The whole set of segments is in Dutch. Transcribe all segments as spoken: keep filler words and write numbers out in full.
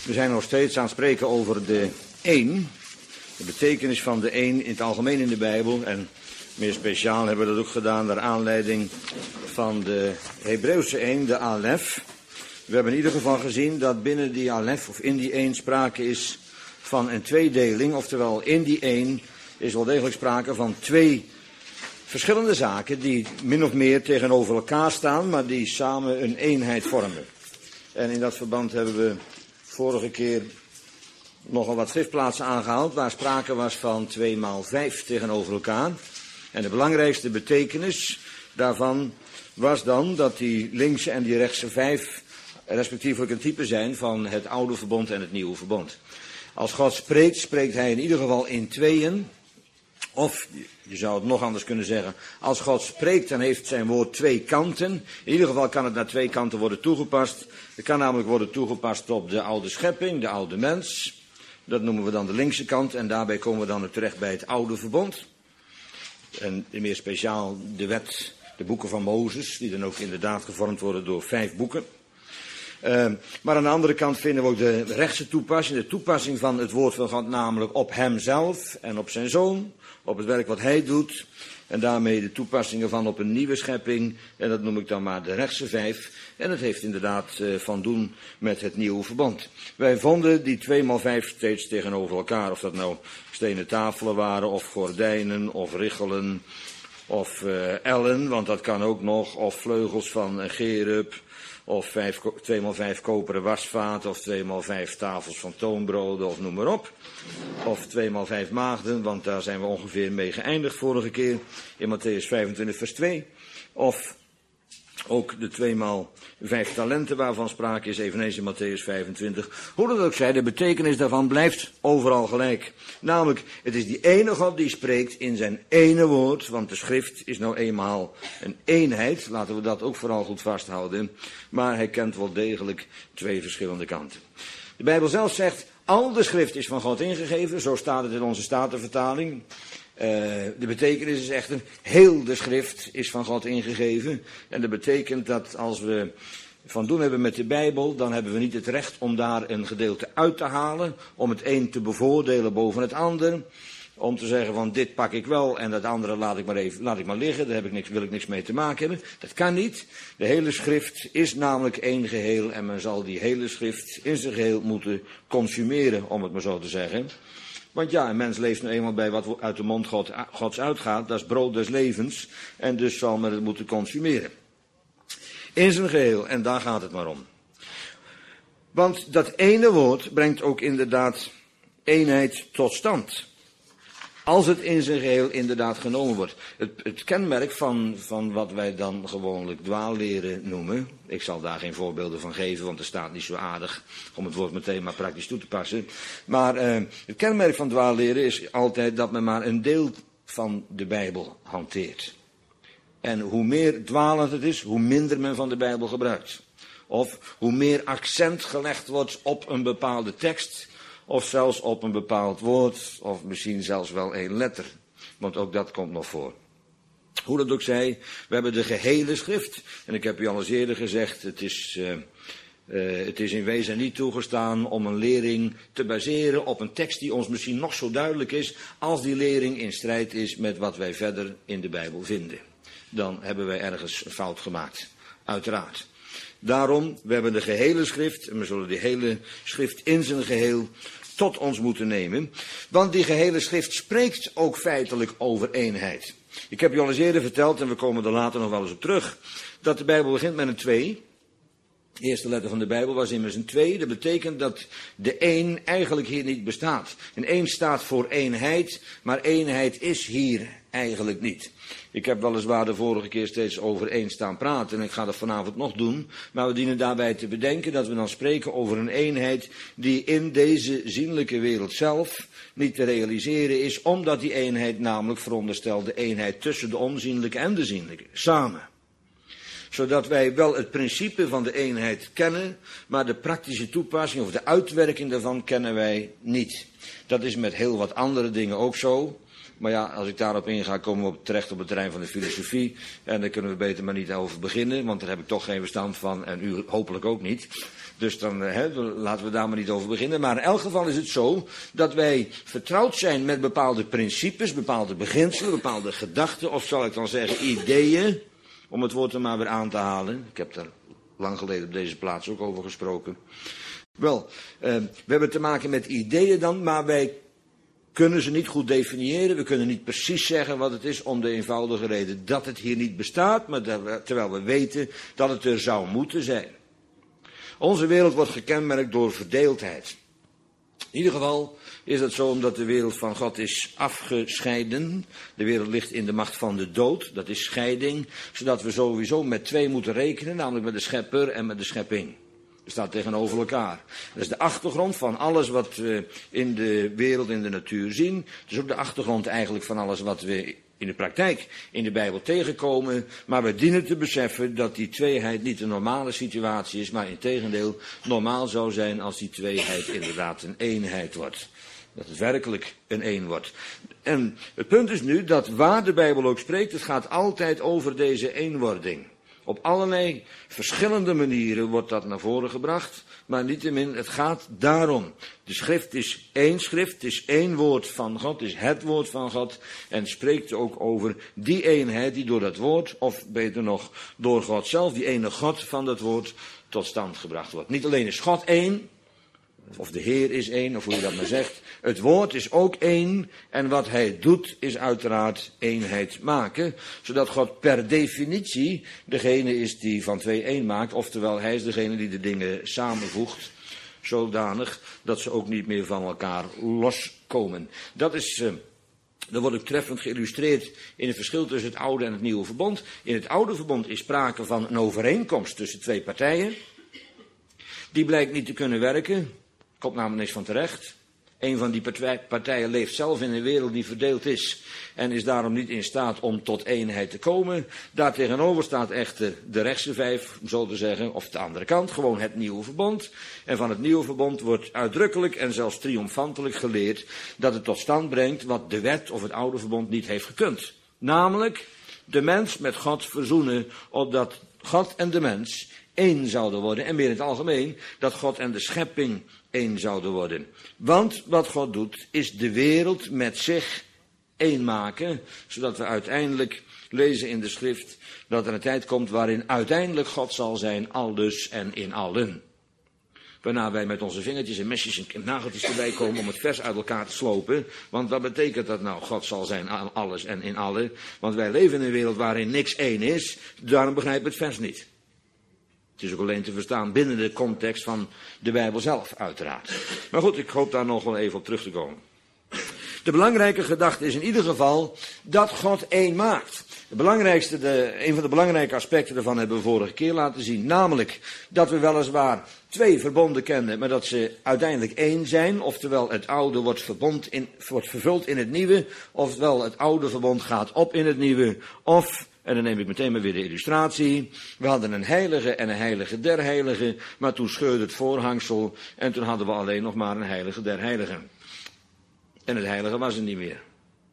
We zijn nog steeds aan het spreken over de één, de betekenis van de één in het algemeen in de Bijbel. En meer speciaal hebben we dat ook gedaan naar aanleiding van de Hebreeuwse één, de alef. We hebben in ieder geval gezien dat binnen die alef of in die één sprake is van een tweedeling. Oftewel in die één is wel degelijk sprake van twee verschillende zaken die min of meer tegenover elkaar staan, maar die samen een eenheid vormen. En in dat verband hebben we vorige keer nogal wat schriftplaatsen aangehaald waar sprake was van twee maal vijf tegenover elkaar. En de belangrijkste betekenis daarvan was dan dat die linkse en die rechtse vijf respectievelijk een type zijn van het oude verbond en het nieuwe verbond. Als God spreekt, spreekt hij in ieder geval in tweeën. Of, je zou het nog anders kunnen zeggen, als God spreekt, dan heeft zijn woord twee kanten. In ieder geval kan het naar twee kanten worden toegepast. Het kan namelijk worden toegepast op de oude schepping, de oude mens. Dat noemen we dan de linkse kant en daarbij komen we dan ook terecht bij het oude verbond. En meer speciaal de wet, de boeken van Mozes, die dan ook inderdaad gevormd worden door vijf boeken. Uh, maar aan de andere kant vinden we ook de rechtse toepassing, de toepassing van het woord van God, namelijk op hemzelf en op zijn zoon, op het werk wat hij doet. En daarmee de toepassingen van op een nieuwe schepping, en dat noem ik dan maar de rechtse vijf. En het heeft inderdaad uh, van doen met het nieuwe verbond. Wij vonden die twee maal vijf steeds tegenover elkaar, of dat nou stenen tafelen waren, of gordijnen, of richelen, of uh, ellen, want dat kan ook nog, of vleugels van een gerub. Of twee maal vijf koperen wasvaten, of twee maal vijf tafels van toonbroden, of noem maar op. Of twee maal vijf maagden, want daar zijn we ongeveer mee geëindigd vorige keer, in Matthäus vijfentwintig vers twee. Of ook de twee maal vijf talenten waarvan sprake is, eveneens in Matthäus vijfentwintig. Hoe dat ook zij, de betekenis daarvan blijft overal gelijk. Namelijk, het is die ene God die spreekt in zijn ene woord, want de schrift is nou eenmaal een eenheid. Laten we dat ook vooral goed vasthouden. Maar hij kent wel degelijk twee verschillende kanten. De Bijbel zelf zegt, al de schrift is van God ingegeven, zo staat het in onze Statenvertaling. Uh, de betekenis is echter, heel de schrift is van God ingegeven. En dat betekent dat als we van doen hebben met de Bijbel, dan hebben we niet het recht om daar een gedeelte uit te halen, om het een te bevoordelen boven het ander, om te zeggen van dit pak ik wel en dat andere laat ik maar even, laat ik maar liggen, daar heb ik niks, wil ik niks mee te maken hebben. Dat kan niet. De hele schrift is namelijk één geheel en men zal die hele schrift in zijn geheel moeten consumeren, om het maar zo te zeggen. Want ja, een mens leeft nu eenmaal bij wat uit de mond God, Gods uitgaat. Dat is brood des levens. En dus zal men het moeten consumeren. In zijn geheel. En daar gaat het maar om. Want dat ene woord brengt ook inderdaad eenheid tot stand. Als het in zijn geheel inderdaad genomen wordt. Het, het kenmerk van, van wat wij dan gewoonlijk dwaalleren noemen. Ik zal daar geen voorbeelden van geven, want er staat niet zo aardig om het woord meteen maar praktisch toe te passen. Maar uh, het kenmerk van dwaalleren is altijd dat men maar een deel van de Bijbel hanteert. En hoe meer dwalend het is, hoe minder men van de Bijbel gebruikt. Of hoe meer accent gelegd wordt op een bepaalde tekst. Of zelfs op een bepaald woord, of misschien zelfs wel één letter. Want ook dat komt nog voor. Hoe dat ook zij, we hebben de gehele schrift. En ik heb u al eens eerder gezegd, het is, uh, uh, het is in wezen niet toegestaan om een lering te baseren op een tekst die ons misschien nog zo duidelijk is, als die lering in strijd is met wat wij verder in de Bijbel vinden. Dan hebben wij ergens een fout gemaakt, uiteraard. Daarom, we hebben de gehele schrift, en we zullen die hele schrift in zijn geheel tot ons moeten nemen. Want die gehele schrift spreekt ook feitelijk over eenheid. Ik heb u al eens eerder verteld, en we komen er later nog wel eens op terug, dat de Bijbel begint met een twee. De eerste letter van de Bijbel was immers een twee. Dat betekent dat de één eigenlijk hier niet bestaat. Een één staat voor eenheid, maar eenheid is hier eigenlijk niet. Ik heb weliswaar de vorige keer steeds over één staan praten en ik ga dat vanavond nog doen. Maar we dienen daarbij te bedenken dat we dan spreken over een eenheid die in deze zienlijke wereld zelf niet te realiseren is. Omdat die eenheid namelijk veronderstelt de eenheid tussen de onzienlijke en de zienlijke. Samen. Zodat wij wel het principe van de eenheid kennen, maar de praktische toepassing of de uitwerking daarvan kennen wij niet. Dat is met heel wat andere dingen ook zo. Maar ja, als ik daarop inga, komen we op, terecht op het terrein van de filosofie. En daar kunnen we beter maar niet over beginnen, want daar heb ik toch geen verstand van en u hopelijk ook niet. Dus dan, he, laten we daar maar niet over beginnen. Maar in elk geval is het zo dat wij vertrouwd zijn met bepaalde principes, bepaalde beginselen, bepaalde gedachten, of zal ik dan zeggen ideeën, om het woord er maar weer aan te halen. Ik heb daar lang geleden op deze plaats ook over gesproken. Wel, eh, we hebben te maken met ideeën dan, maar wij kunnen ze niet goed definiëren. We kunnen niet precies zeggen wat het is, om de eenvoudige reden dat het hier niet bestaat, maar dat we, terwijl we weten dat het er zou moeten zijn. Onze wereld wordt gekenmerkt door verdeeldheid. In ieder geval is het zo omdat de wereld van God is afgescheiden. De wereld ligt in de macht van de dood, dat is scheiding, zodat we sowieso met twee moeten rekenen, namelijk met de schepper en met de schepping. Dat staat tegenover elkaar. Dat is de achtergrond van alles wat we in de wereld, in de natuur zien. Het is ook de achtergrond eigenlijk van alles wat we in de praktijk in de Bijbel tegenkomen. Maar we dienen te beseffen dat die tweeheid niet een normale situatie is, maar integendeel normaal zou zijn als die tweeheid inderdaad een eenheid wordt. Dat het werkelijk een één wordt. En het punt is nu dat waar de Bijbel ook spreekt, het gaat altijd over deze eenwording. Op allerlei verschillende manieren wordt dat naar voren gebracht, maar niettemin, het gaat daarom. De schrift is één schrift, het is één woord van God, het is het woord van God en spreekt ook over die eenheid die door dat woord, of beter nog door God zelf, die ene God van dat woord, tot stand gebracht wordt. Niet alleen is God één, of de Heer is één, of hoe je dat maar zegt. Het woord is ook één en wat hij doet is uiteraard eenheid maken. Zodat God per definitie degene is die van twee één maakt. Oftewel hij is degene die de dingen samenvoegt. Zodanig dat ze ook niet meer van elkaar loskomen. Dat is... Uh, Dat wordt ook treffend geïllustreerd in het verschil tussen het oude en het nieuwe verbond. In het oude verbond is sprake van een overeenkomst tussen twee partijen. Die blijkt niet te kunnen werken. Komt namelijk niks van terecht. Een van die partijen leeft zelf in een wereld die verdeeld is en is daarom niet in staat om tot eenheid te komen. Daartegenover staat echter de rechtse vijf, om zo te zeggen, of de andere kant, gewoon het nieuwe verbond. En van het nieuwe verbond wordt uitdrukkelijk en zelfs triomfantelijk geleerd dat het tot stand brengt wat de wet of het oude verbond niet heeft gekund. Namelijk de mens met God verzoenen, opdat God en de mens één zouden worden. En meer in het algemeen, dat God en de schepping één zouden worden. Want wat God doet, is de wereld met zich één maken, zodat we uiteindelijk lezen in de schrift dat er een tijd komt waarin uiteindelijk God zal zijn, aldus en in allen. Waarna wij met onze vingertjes en mesjes en nageltjes erbij komen om het vers uit elkaar te slopen. Want wat betekent dat nou? God zal zijn alles en in allen. Want wij leven in een wereld waarin niks één is, daarom begrijpen we het vers niet. Het is ook alleen te verstaan binnen de context van de Bijbel zelf, uiteraard. Maar goed, ik hoop daar nog wel even op terug te komen. De belangrijke gedachte is in ieder geval dat God één maakt. De belangrijkste, de, een van de belangrijke aspecten daarvan hebben we vorige keer laten zien. Namelijk dat we weliswaar twee verbonden kennen, maar dat ze uiteindelijk één zijn. Oftewel het oude wordt, verbond in, wordt vervuld in het nieuwe. Oftewel het oude verbond gaat op in het nieuwe. Of... En dan neem ik meteen maar weer de illustratie. We hadden een heilige en een heilige der heiligen, maar toen scheurde het voorhangsel en toen hadden we alleen nog maar een heilige der heiligen. En het heilige was er niet meer.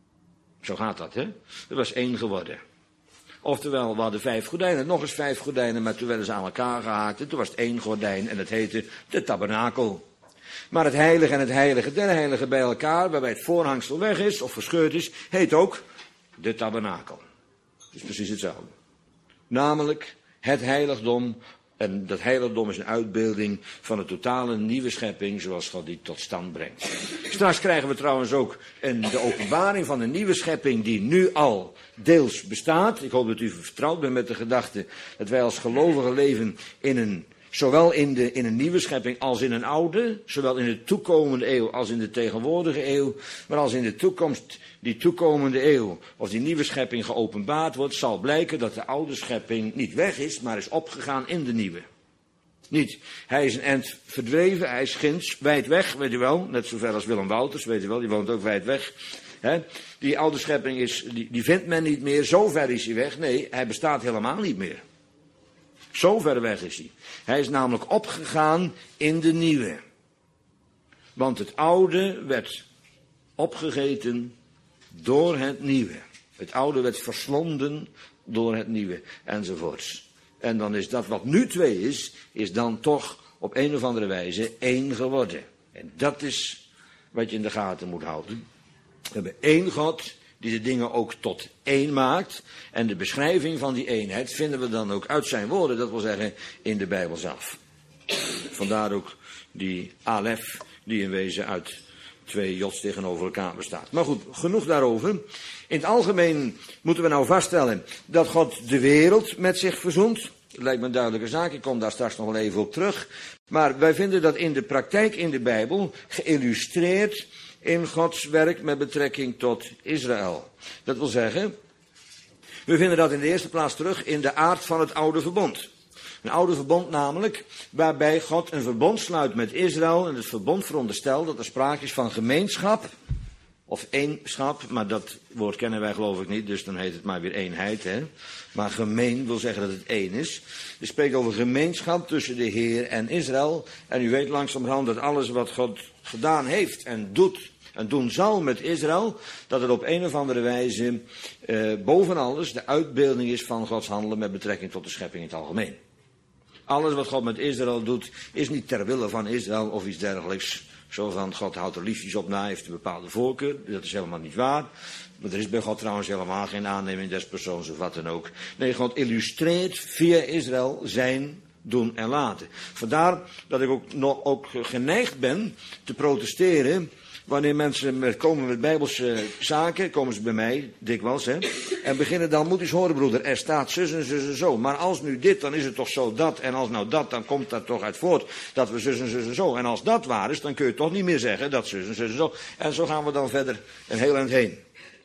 Zo gaat dat, hè? Er was één geworden. Oftewel, we hadden vijf gordijnen, nog eens vijf gordijnen, maar toen werden ze aan elkaar gehaakt en toen was het één gordijn en het heette de tabernakel. Maar het heilige en het heilige der heiligen bij elkaar, waarbij het voorhangsel weg is of verscheurd is, heet ook de tabernakel. Het is precies hetzelfde. Namelijk het heiligdom. En dat heiligdom is een uitbeelding van de totale nieuwe schepping zoals God die tot stand brengt. Straks krijgen we trouwens ook een, de openbaring van een nieuwe schepping die nu al deels bestaat. Ik hoop dat u vertrouwd bent met de gedachte dat wij als gelovigen leven in een... Zowel in, de, in een nieuwe schepping als in een oude, zowel in de toekomende eeuw als in de tegenwoordige eeuw, maar als in de toekomst, die toekomende eeuw, of die nieuwe schepping geopenbaard wordt, zal blijken dat de oude schepping niet weg is, maar is opgegaan in de nieuwe. Niet, hij is een eind verdreven, hij is ginds, wijd weg, weet u wel, net zover als Willem Wouters, weet u wel, die woont ook wijd weg. He, die oude schepping is, die, die vindt men niet meer, zo ver is hij weg, nee, hij bestaat helemaal niet meer. Zo ver weg is hij. Hij is namelijk opgegaan in de nieuwe. Want het oude werd opgegeten door het nieuwe. Het oude werd verslonden door het nieuwe, enzovoorts. En dan is dat wat nu twee is, is dan toch op een of andere wijze één geworden. En dat is wat je in de gaten moet houden. We hebben één God die de dingen ook tot één maakt. En de beschrijving van die eenheid vinden we dan ook uit zijn woorden, dat wil zeggen in de Bijbel zelf. Vandaar ook die alef die in wezen uit twee jods tegenover elkaar bestaat. Maar goed, genoeg daarover. In het algemeen moeten we nou vaststellen dat God de wereld met zich verzoent. Dat lijkt me een duidelijke zaak, ik kom daar straks nog wel even op terug. Maar wij vinden dat in de praktijk in de Bijbel geïllustreerd in Gods werk met betrekking tot Israël. Dat wil zeggen, we vinden dat in de eerste plaats terug in de aard van het oude verbond. Een oude verbond namelijk, waarbij God een verbond sluit met Israël. En het verbond veronderstelt dat er sprake is van gemeenschap, of eenschap, maar dat woord kennen wij geloof ik niet, dus dan heet het maar weer eenheid. Hè? Maar gemeen wil zeggen dat het één is. Het spreekt over gemeenschap tussen de Heer en Israël. En u weet langzamerhand dat alles wat God gedaan heeft en doet en doen zal met Israël, dat het op een of andere wijze eh, boven alles de uitbeelding is van Gods handelen met betrekking tot de schepping in het algemeen. Alles wat God met Israël doet, is niet ter wille van Israël of iets dergelijks. Zo van, God houdt er liefjes op na, heeft een bepaalde voorkeur. Dat is helemaal niet waar. Maar er is bij God trouwens helemaal geen aanneming des persoons of wat dan ook. Nee, God illustreert via Israël zijn doen en laten. Vandaar dat ik ook, nog, ook geneigd ben te protesteren. Wanneer mensen met, komen met bijbelse zaken, komen ze bij mij, dikwijls, hè. En beginnen dan, moet eens horen broeder, er staat zus en zus en zo. Maar als nu dit, dan is het toch zo dat. En als nou dat, dan komt dat toch uit voort dat we zus en zus en zo. En als dat waar is, dan kun je toch niet meer zeggen dat zus en zus en zo. En zo gaan we dan verder een heel eind heen.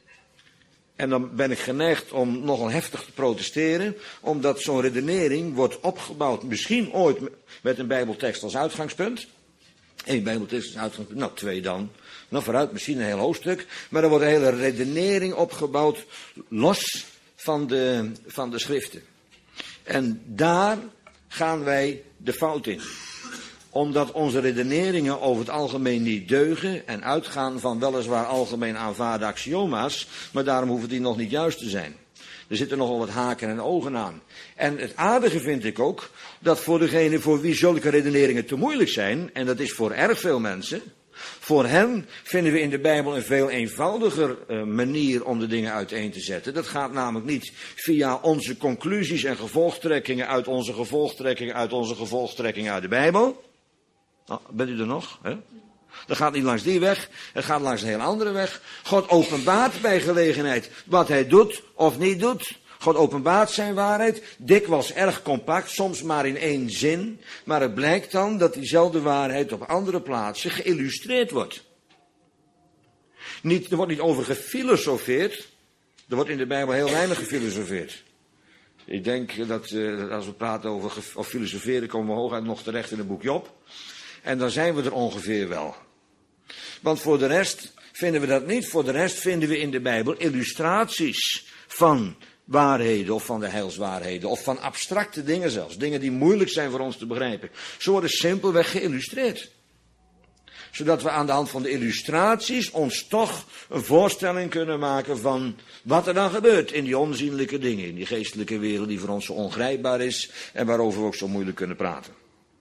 En dan ben ik geneigd om nogal heftig te protesteren, omdat zo'n redenering wordt opgebouwd, misschien ooit met een bijbeltekst als uitgangspunt. Eén bijbeltekst als uitgangspunt, nou twee dan. Nou vooruit, misschien een heel hoofdstuk. Maar er wordt een hele redenering opgebouwd, los van de, van de schriften. En daar gaan wij de fout in. Omdat onze redeneringen over het algemeen niet deugen en uitgaan van weliswaar algemeen aanvaarde axioma's, maar daarom hoeven die nog niet juist te zijn. Er zitten nogal wat haken en ogen aan. En het aardige vind ik ook, dat voor degene voor wie zulke redeneringen te moeilijk zijn, en dat is voor erg veel mensen, voor hen vinden we in de Bijbel een veel eenvoudiger uh, manier om de dingen uiteen te zetten. Dat gaat namelijk niet via onze conclusies en gevolgtrekkingen uit onze gevolgtrekkingen uit onze gevolgtrekkingen uit de Bijbel. Oh, bent u er nog? Hè? Dat gaat niet langs die weg, het gaat langs een heel andere weg. God openbaart bij gelegenheid wat hij doet of niet doet. God openbaart zijn waarheid, dikwijls erg compact, soms maar in één zin. Maar het blijkt dan dat diezelfde waarheid op andere plaatsen geïllustreerd wordt. Niet, er wordt niet over gefilosofeerd. Er wordt in de Bijbel heel weinig gefilosofeerd. Ik denk dat uh, als we praten over ge- of filosoferen, komen we hooguit nog terecht in een boek Job. En dan zijn we er ongeveer wel. Want voor de rest vinden we dat niet. Voor de rest vinden we in de Bijbel illustraties van waarheden of van de heilswaarheden of van abstracte dingen zelfs. Dingen die moeilijk zijn voor ons te begrijpen. Ze worden simpelweg geïllustreerd. Zodat we aan de hand van de illustraties ons toch een voorstelling kunnen maken van wat er dan gebeurt in die onzienlijke dingen. In die geestelijke wereld die voor ons zo ongrijpbaar is en waarover we ook zo moeilijk kunnen praten.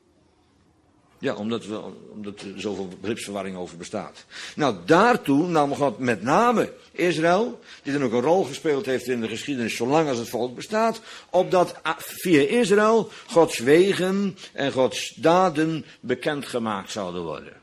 Ja, omdat, we, omdat er zoveel begripsverwarring over bestaat. Nou, daartoe nam God met name Israël, die dan ook een rol gespeeld heeft in de geschiedenis zolang als het volk bestaat, opdat via Israël Gods wegen en Gods daden bekendgemaakt zouden worden.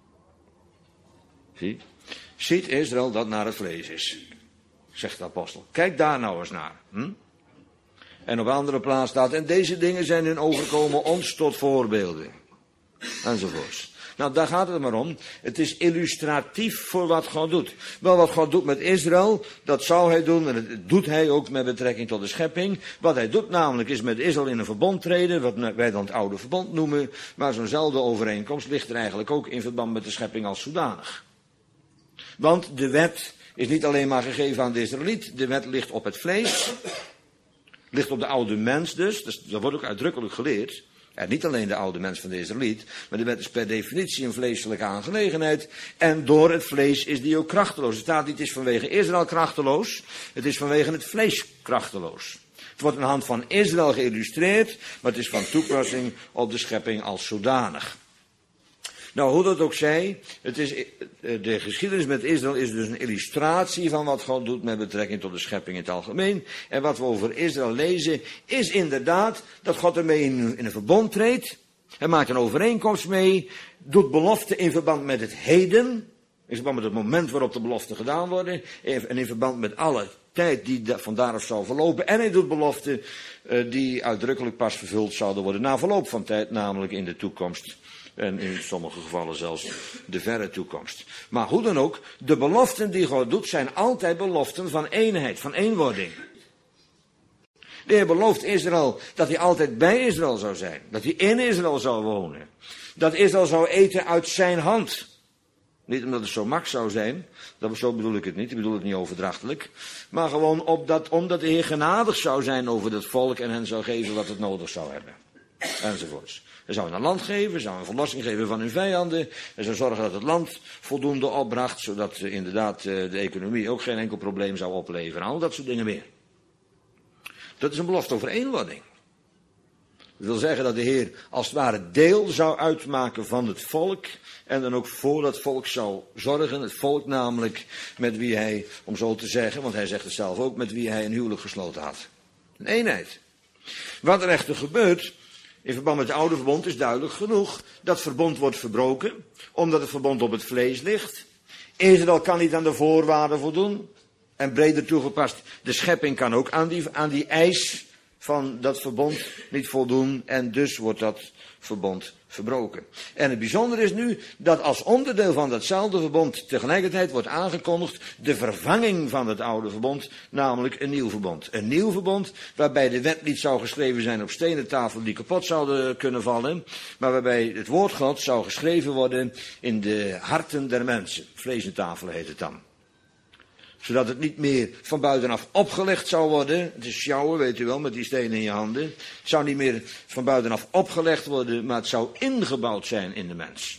Zie? Ziet Israël dat naar het vlees is, zegt de apostel. Kijk daar nou eens naar. Hm? En op andere plaats staat, en deze dingen zijn in overkomen ons tot voorbeelden. Enzovoorts. Nou, daar gaat het maar om. Het is illustratief voor wat God doet. Wel, wat God doet met Israël, dat zou hij doen, en dat doet hij ook met betrekking tot de schepping. Wat hij doet namelijk is met Israël in een verbond treden, wat wij dan het oude verbond noemen, maar zo'nzelfde overeenkomst ligt er eigenlijk ook in verband met de schepping als zodanig. Want de wet is niet alleen maar gegeven aan de Israëliet, de wet ligt op het vlees, ligt op de oude mens dus, dus dat wordt ook uitdrukkelijk geleerd. En niet alleen de oude mens van de Israëliet, maar de wet is per definitie een vleeselijke aangelegenheid. En door het vlees is die ook krachteloos. Het staat niet, het is vanwege Israël krachteloos, het is vanwege het vlees krachteloos. Het wordt aan de hand van Israël geïllustreerd, maar het is van toepassing op de schepping als zodanig. Nou, hoe dat ook zij, het is, de geschiedenis met Israël is dus een illustratie van wat God doet met betrekking tot de schepping in het algemeen. En wat we over Israël lezen, is inderdaad dat God ermee in, in een verbond treedt. Hij maakt een overeenkomst mee, doet beloften in verband met het heden, in verband met het moment waarop de beloften gedaan worden, en in verband met alle tijd die van daaraf zou verlopen. En hij doet beloften uh, die uitdrukkelijk pas vervuld zouden worden na verloop van tijd, namelijk in de toekomst. En in sommige gevallen zelfs de verre toekomst. Maar hoe dan ook, de beloften die God doet zijn altijd beloften van eenheid, van eenwording. De Heer belooft Israël dat hij altijd bij Israël zou zijn. Dat hij in Israël zou wonen. Dat Israël zou eten uit zijn hand. Niet omdat het zo makkelijk zou zijn, dat, zo bedoel ik het niet, ik bedoel het niet overdrachtelijk. Maar gewoon opdat, omdat de Heer genadig zou zijn over dat volk en hen zou geven wat het nodig zou hebben. Enzovoorts. Hij zou een land geven, hij zou een verlossing geven van hun vijanden. Hij zou zorgen dat het land voldoende opbracht, zodat uh, inderdaad uh, de economie ook geen enkel probleem zou opleveren. Al dat soort dingen meer. Dat is een belofte over eenwording. Dat wil zeggen dat de Heer als het ware deel zou uitmaken van het volk. En dan ook voor dat volk zou zorgen. Het volk namelijk met wie hij, om zo te zeggen, want hij zegt het zelf ook, met wie hij een huwelijk gesloten had. Een eenheid. Wat er echter gebeurt in verband met het oude verbond is duidelijk genoeg. Dat verbond wordt verbroken, omdat het verbond op het vlees ligt. Israël kan niet aan de voorwaarden voldoen. En breder toegepast, de schepping kan ook aan die, aan die eis van dat verbond niet voldoen. En dus wordt dat verbond verbroken. En het bijzondere is nu dat als onderdeel van datzelfde verbond tegelijkertijd wordt aangekondigd de vervanging van het oude verbond, namelijk een nieuw verbond. Een nieuw verbond waarbij de wet niet zou geschreven zijn op stenen tafel die kapot zouden kunnen vallen, maar waarbij het woord God zou geschreven worden in de harten der mensen. Vleesentafelen heet het dan. Zodat het niet meer van buitenaf opgelegd zou worden. Het is sjouwen, weet u wel, met die stenen in je handen. Het zou niet meer van buitenaf opgelegd worden, maar het zou ingebouwd zijn in de mens.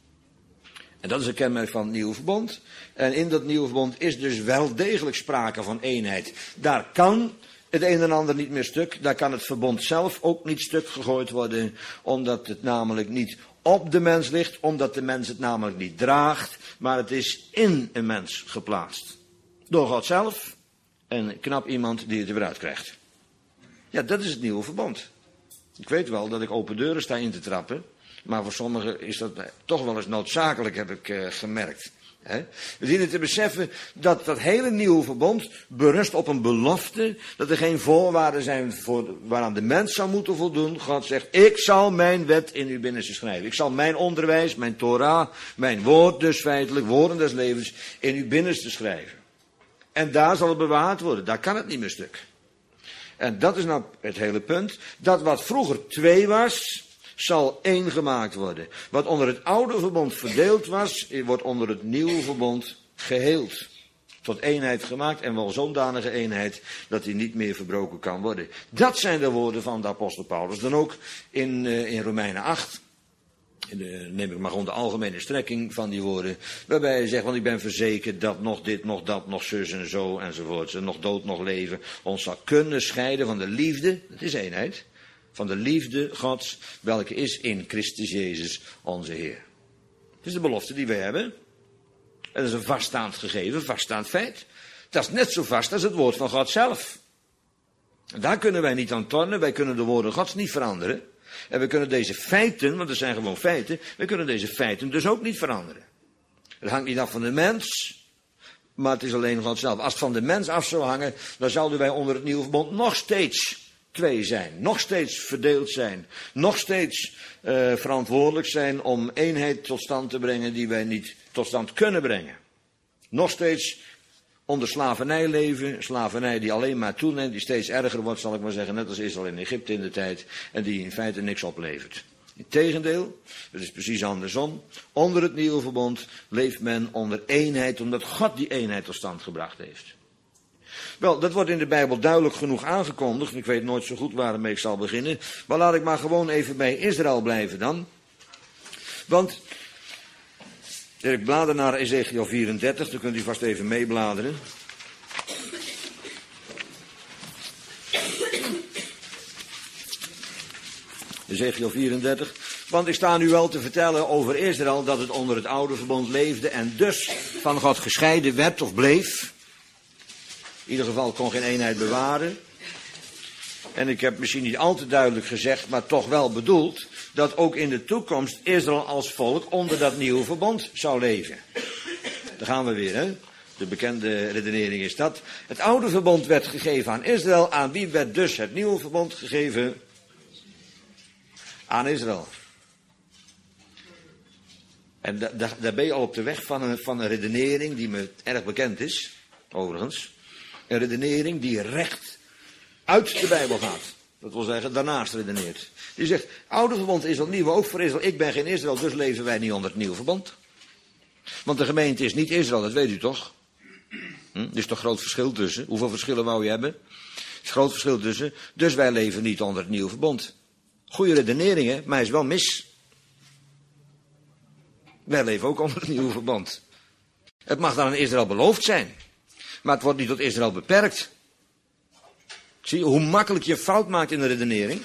En dat is een kenmerk van het nieuwe verbond. En in dat nieuwe verbond is dus wel degelijk sprake van eenheid. Daar kan het een en ander niet meer stuk. Daar kan het verbond zelf ook niet stuk gegooid worden. Omdat het namelijk niet op de mens ligt. Omdat de mens het namelijk niet draagt. Maar het is in een mens geplaatst. Door God zelf en knap iemand die het er weer uit krijgt. Ja, dat is het nieuwe verbond. Ik weet wel dat ik open deuren sta in te trappen. Maar voor sommigen is dat toch wel eens noodzakelijk, heb ik uh, gemerkt. He? We dienen te beseffen dat dat hele nieuwe verbond berust op een belofte. Dat er geen voorwaarden zijn voor, waaraan de mens zou moeten voldoen. God zegt, ik zal mijn wet in uw binnenste schrijven. Ik zal mijn onderwijs, mijn Torah, mijn woord dus feitelijk, woorden des levens, in uw binnenste schrijven. En daar zal het bewaard worden. Daar kan het niet meer stuk. En dat is nou het hele punt. Dat wat vroeger twee was, zal één gemaakt worden. Wat onder het oude verbond verdeeld was, wordt onder het nieuwe verbond geheeld. Tot eenheid gemaakt en wel zodanige eenheid dat die niet meer verbroken kan worden. Dat zijn de woorden van de apostel Paulus. Dan ook in, uh, in Romeinen acht. De, neem ik maar gewoon de algemene strekking van die woorden. Waarbij hij zegt, want ik ben verzekerd dat nog dit, nog dat, nog zus en zo enzovoort. Nog dood, nog leven. Ons zal kunnen scheiden van de liefde. Dat is eenheid. Van de liefde Gods, welke is in Christus Jezus onze Heer. Het is de belofte die wij hebben. En dat is een vaststaand gegeven, vaststaand feit. Dat is net zo vast als het woord van God zelf. En daar kunnen wij niet aan tornen. Wij kunnen de woorden Gods niet veranderen. En we kunnen deze feiten, want er zijn gewoon feiten, we kunnen deze feiten dus ook niet veranderen. Het hangt niet af van de mens, maar het is alleen God zelf. Als het van de mens af zou hangen, dan zouden wij onder het nieuwe verbond nog steeds twee zijn. Nog steeds verdeeld zijn. Nog steeds uh, verantwoordelijk zijn om eenheid tot stand te brengen die wij niet tot stand kunnen brengen. Nog steeds onder slavernij leven, slavernij die alleen maar toeneemt, die steeds erger wordt, zal ik maar zeggen, net als Israël in Egypte in de tijd, en die in feite niks oplevert. Integendeel, het is precies andersom. Onder het nieuwe verbond leeft men onder eenheid, omdat God die eenheid tot stand gebracht heeft. Wel, dat wordt in de Bijbel duidelijk genoeg aangekondigd. Ik weet nooit zo goed waarmee ik zal beginnen. Maar laat ik maar gewoon even bij Israël blijven dan. Want, ik blader naar Ezekiel vierendertig, dan kunt u vast even meebladeren. Ezekiel vierendertig. Want ik sta nu wel te vertellen over Israël dat het onder het oude verbond leefde en dus van God gescheiden werd of bleef. In ieder geval kon geen eenheid bewaren. En ik heb misschien niet al te duidelijk gezegd, maar toch wel bedoeld, dat ook in de toekomst Israël als volk onder dat nieuwe verbond zou leven. Daar gaan we weer, hè. De bekende redenering is dat. Het oude verbond werd gegeven aan Israël. Aan wie werd dus het nieuwe verbond gegeven? Aan Israël. En da, da, daar ben je al op de weg van een, van een redenering die me erg bekend is, overigens. Een redenering die recht uit de Bijbel gaat. Dat wil zeggen, daarnaast redeneert. Die zegt, oude verbond is het nieuwe ook voor Israël. Ik ben geen Israël, dus leven wij niet onder het nieuwe verbond. Want de gemeente is niet Israël, dat weet u toch? Hm? Er is toch groot verschil tussen. Hoeveel verschillen wou je hebben? Er is groot verschil tussen. Dus wij leven niet onder het nieuwe verbond. Goeie redenering, hè? Maar hij is wel mis. Wij leven ook onder het nieuwe verbond. Het mag dan aan Israël beloofd zijn. Maar het wordt niet tot Israël beperkt. Zie je hoe makkelijk je fout maakt in de redenering?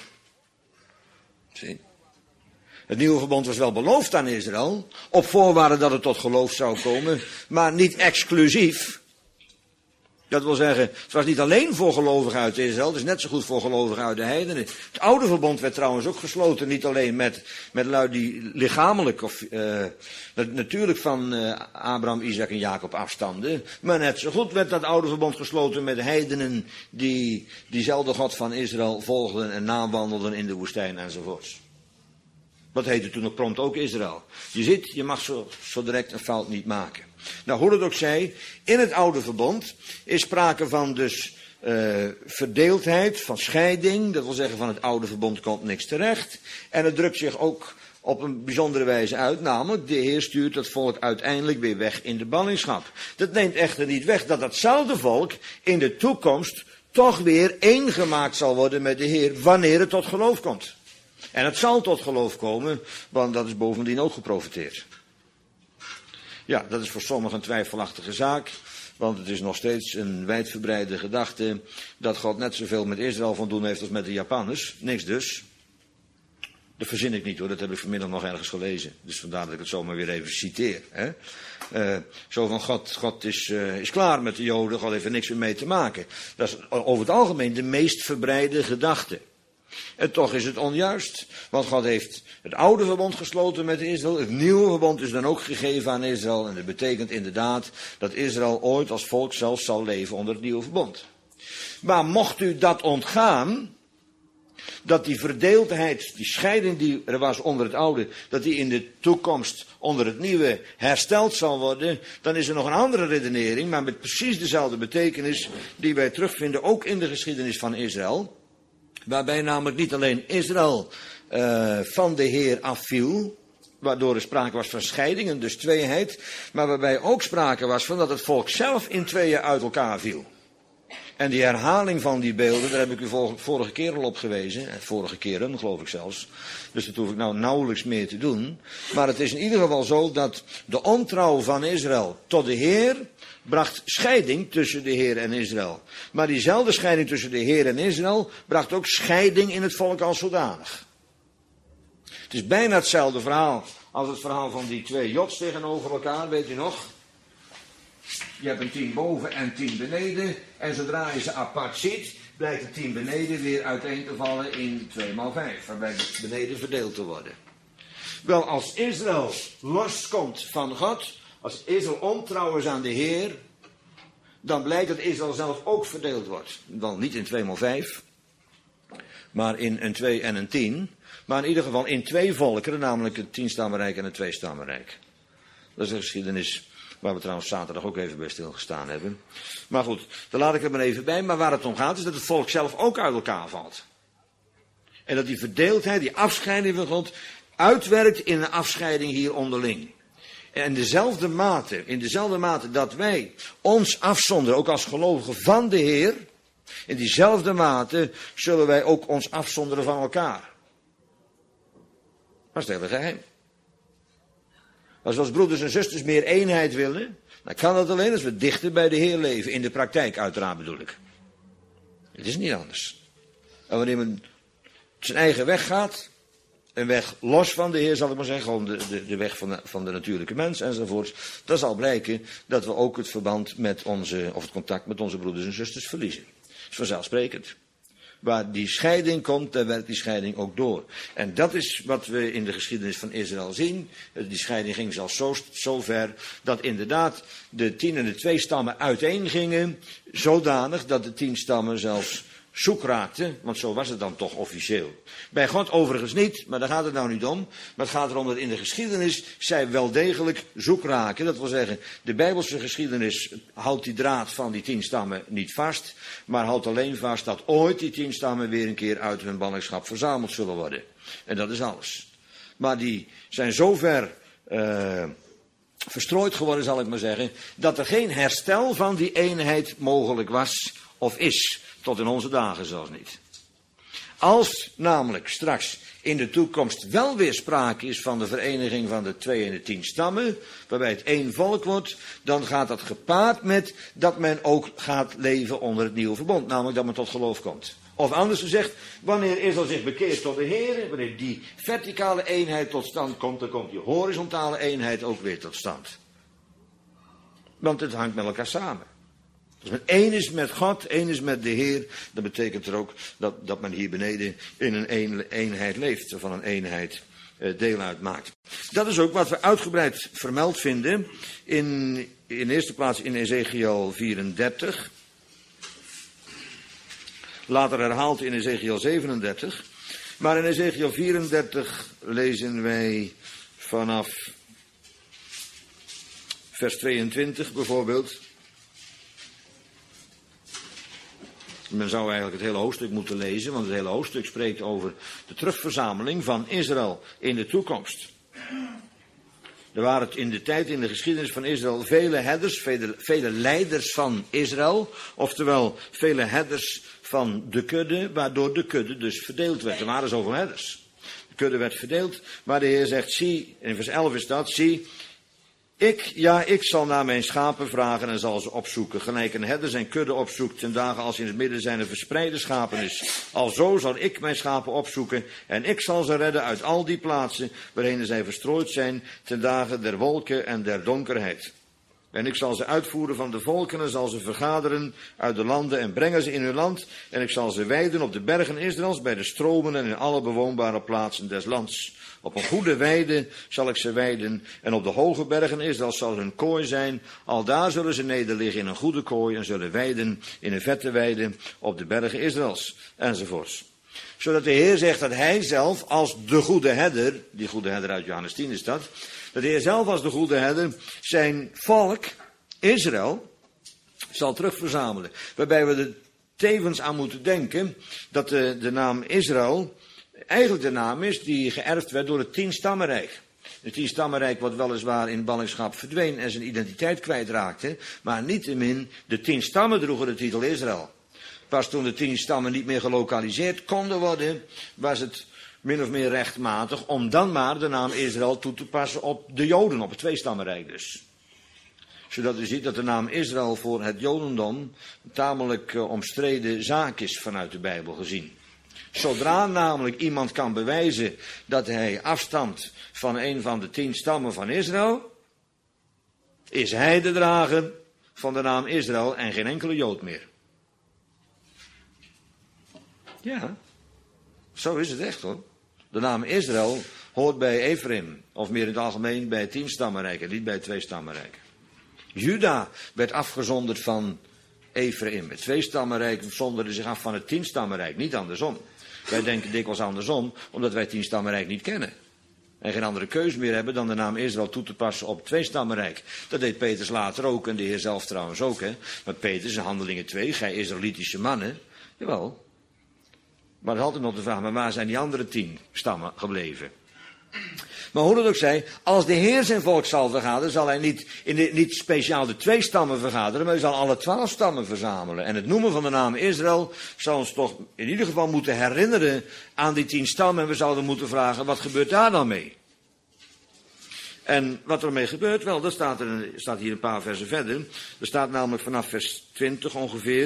Zie. Het nieuwe verbond was wel beloofd aan Israël. Op voorwaarde dat het tot geloof zou komen. Maar niet exclusief. Dat wil zeggen, het was niet alleen voor gelovigen uit Israël. Het is net zo goed voor gelovigen uit de heidenen. Het oude verbond werd trouwens ook gesloten. Niet alleen met, met lui die lichamelijk of uh, natuurlijk van uh, Abraham, Isaac en Jacob afstamden. Maar net zo goed werd dat oude verbond gesloten met heidenen die diezelfde God van Israël volgden en nawandelden in de woestijn enzovoorts. Dat heette toen ook prompt ook Israël. Je ziet, je mag zo, zo direct een fout niet maken. Nou, hoe het ook zij, in het oude verbond is sprake van dus uh, verdeeldheid, van scheiding. Dat wil zeggen, van het oude verbond komt niks terecht. En het drukt zich ook op een bijzondere wijze uit, namelijk de Heer stuurt het volk uiteindelijk weer weg in de ballingschap. Dat neemt echter niet weg dat datzelfde volk in de toekomst toch weer één gemaakt zal worden met de Heer, wanneer het tot geloof komt. En het zal tot geloof komen, want dat is bovendien ook geprofeteerd. Ja, dat is voor sommigen een twijfelachtige zaak, want het is nog steeds een wijdverbreide gedachte dat God net zoveel met Israël van doen heeft als met de Japanners. Niks dus. Dat verzin ik niet hoor, dat heb ik vanmiddag nog ergens gelezen. Dus vandaar dat ik het zomaar weer even citeer. Hè? Uh, zo van God, God is, uh, is klaar met de Joden, God heeft er niks meer mee te maken. Dat is over het algemeen de meest verbreide gedachte. En toch is het onjuist, want God heeft het oude verbond gesloten met Israël. Het nieuwe verbond is dan ook gegeven aan Israël. En dat betekent inderdaad dat Israël ooit als volk zelfs zal leven onder het nieuwe verbond. Maar mocht u dat ontgaan, dat die verdeeldheid, die scheiding die er was onder het oude, dat die in de toekomst onder het nieuwe hersteld zal worden, dan is er nog een andere redenering, maar met precies dezelfde betekenis, die wij terugvinden ook in de geschiedenis van Israël. Waarbij namelijk niet alleen Israël uh, van de Heer afviel, waardoor er sprake was van scheiding, dus tweeheid, maar waarbij ook sprake was van dat het volk zelf in tweeën uit elkaar viel. En die herhaling van die beelden, daar heb ik u vorige keer al op gewezen, vorige keren geloof ik zelfs, dus dat hoef ik nou nauwelijks meer te doen. Maar het is in ieder geval zo dat de ontrouw van Israël tot de Heer bracht scheiding tussen de Heer en Israël. Maar diezelfde scheiding tussen de Heer en Israël bracht ook scheiding in het volk als zodanig. Het is bijna hetzelfde verhaal als het verhaal van die twee jods tegenover elkaar, weet u nog? Je hebt een tien boven en tien beneden. En zodra je ze apart ziet, blijkt het tien beneden weer uiteen te vallen in twee maal vijf. Waarbij het beneden verdeeld te worden. Wel, als Israël loskomt van God, als Israël ontrouw is aan de Heer, dan blijkt dat Israël zelf ook verdeeld wordt. Dan niet in twee maal vijf, maar in een twee en een tien. Maar in ieder geval in twee volkeren, namelijk het tienstammenrijk en het tweestammenrijk. Dat is een geschiedenis waar we trouwens zaterdag ook even bij stilgestaan hebben. Maar goed, daar laat ik er maar even bij. Maar waar het om gaat is dat het volk zelf ook uit elkaar valt. En dat die verdeeldheid, die afscheiding van God, uitwerkt in een afscheiding hier onderling. En dezelfde mate, in dezelfde mate dat wij ons afzonderen, ook als gelovigen van de Heer, in diezelfde mate zullen wij ook ons afzonderen van elkaar. Dat is het hele geheim. Als we als broeders en zusters meer eenheid willen, dan kan dat alleen als we dichter bij de Heer leven. In de praktijk uiteraard bedoel ik. Het is niet anders. En wanneer men zijn eigen weg gaat, een weg los van de Heer, zal ik maar zeggen, gewoon de, de, de weg van de, van de natuurlijke mens enzovoorts, dan zal blijken dat we ook het verband met onze, of het contact met onze broeders en zusters verliezen. Dat is vanzelfsprekend. Waar die scheiding komt, daar werkt die scheiding ook door. En dat is wat we in de geschiedenis van Israël zien. Die scheiding ging zelfs zo, zo ver dat inderdaad de tien en de twee stammen uiteen gingen, zodanig dat de tien stammen zelfs zoek raakten, want zo was het dan toch officieel. Bij God overigens niet, maar daar gaat het nou niet om. Maar het gaat erom dat in de geschiedenis zij wel degelijk zoek raken. Dat wil zeggen, de Bijbelse geschiedenis houdt die draad van die tien stammen niet vast, maar houdt alleen vast dat ooit die tien stammen weer een keer uit hun ballingschap verzameld zullen worden. En dat is alles. Maar die zijn zo ver uh, verstrooid geworden, zal ik maar zeggen, dat er geen herstel van die eenheid mogelijk was of is. Tot in onze dagen zelfs niet. Als namelijk straks in de toekomst wel weer sprake is van de vereniging van de twee en de tien stammen, waarbij het één volk wordt, dan gaat dat gepaard met dat men ook gaat leven onder het nieuwe verbond. Namelijk dat men tot geloof komt. Of anders gezegd, wanneer Israël zich bekeert tot de Heer, wanneer die verticale eenheid tot stand komt, dan komt die horizontale eenheid ook weer tot stand. Want het hangt met elkaar samen. Als men één is met God, één is met de Heer, dan betekent er ook dat, dat men hier beneden in een, een eenheid leeft, van een eenheid eh, deel uitmaakt. Dat is ook wat we uitgebreid vermeld vinden in, in de eerste plaats in Ezekiel vierendertig. Later herhaald in Ezekiel zevenendertig. Maar in Ezekiel vierendertig lezen wij vanaf vers tweeëntwintig bijvoorbeeld. Men zou eigenlijk het hele hoofdstuk moeten lezen, want het hele hoofdstuk spreekt over de terugverzameling van Israël in de toekomst. Er waren in de tijd, in de geschiedenis van Israël, vele herders, vele, vele leiders van Israël, oftewel vele herders van de kudde, waardoor de kudde dus verdeeld werd. Er waren zoveel herders. De kudde werd verdeeld, maar de Heer zegt, zie, in vers elf is dat, zie, Ik, ja, ik zal naar mijn schapen vragen en zal ze opzoeken. Gelijk een herder zijn kudde opzoekt ten dagen als in het midden zijn er verspreide schapen is. Alzo zal ik mijn schapen opzoeken en ik zal ze redden uit al die plaatsen waarin zij verstrooid zijn ten dagen der wolken en der donkerheid. En ik zal ze uitvoeren van de volken en zal ze vergaderen uit de landen en brengen ze in hun land. En ik zal ze weiden op de bergen Israëls, bij de stromen en in alle bewoonbare plaatsen des lands. Op een goede weide zal ik ze weiden en op de hoge bergen Israël zal hun kooi zijn. Aldaar zullen ze nederliggen in een goede kooi en zullen weiden in een vette weide op de bergen Israëls enzovoorts. Zodat de Heer zegt dat hij zelf als de goede herder, die goede herder uit Johannes tien is dat, dat de Heer zelf als de goede herder zijn volk, Israël, zal terugverzamelen. Waarbij we er tevens aan moeten denken dat de, de naam Israël eigenlijk de naam is die geërfd werd door het tienstammenrijk. Het tienstammenrijk wat weliswaar in ballingschap verdween en zijn identiteit kwijtraakte, maar niettemin de tien stammen droegen de titel Israël. Pas toen de tien stammen niet meer gelokaliseerd konden worden, was het min of meer rechtmatig om dan maar de naam Israël toe te passen op de Joden, op het tweestammenrijk dus. Zodat u ziet dat de naam Israël voor het Jodendom een tamelijk uh, omstreden zaak is vanuit de Bijbel gezien. Zodra namelijk iemand kan bewijzen dat hij afstamt van een van de tien stammen van Israël, is hij de drager van de naam Israël en geen enkele Jood meer. Ja, zo is het echt hoor. De naam Israël hoort bij Ephraim, of meer in het algemeen bij het tienstammenrijk en niet bij het tweestammenrijk. Juda werd afgezonderd van Ephraim. Het tweestammenrijk zonderde zich af van het tienstammenrijk, niet andersom. Wij denken dikwijls andersom, omdat wij het tienstammenrijk niet kennen. En geen andere keuze meer hebben dan de naam Israël toe te passen op het tweestammenrijk. Dat deed Petrus later ook en de Heer zelf trouwens ook. Hè? Want Petrus in Handelingen twee, gij Israëlitische mannen. Jawel. Maar het is altijd nog de vraag, maar waar zijn die andere tien stammen gebleven? Maar hoe dat ook zij, als de Heer zijn volk zal vergaderen, zal hij niet, in de, niet speciaal de twee stammen vergaderen, maar hij zal alle twaalf stammen verzamelen. En het noemen van de naam Israël zal ons toch in ieder geval moeten herinneren aan die tien stammen. En we zouden moeten vragen, wat gebeurt daar dan mee? En wat er mee gebeurt, wel, dat staat, er, staat hier een paar versen verder. Er staat namelijk vanaf vers twintig ongeveer.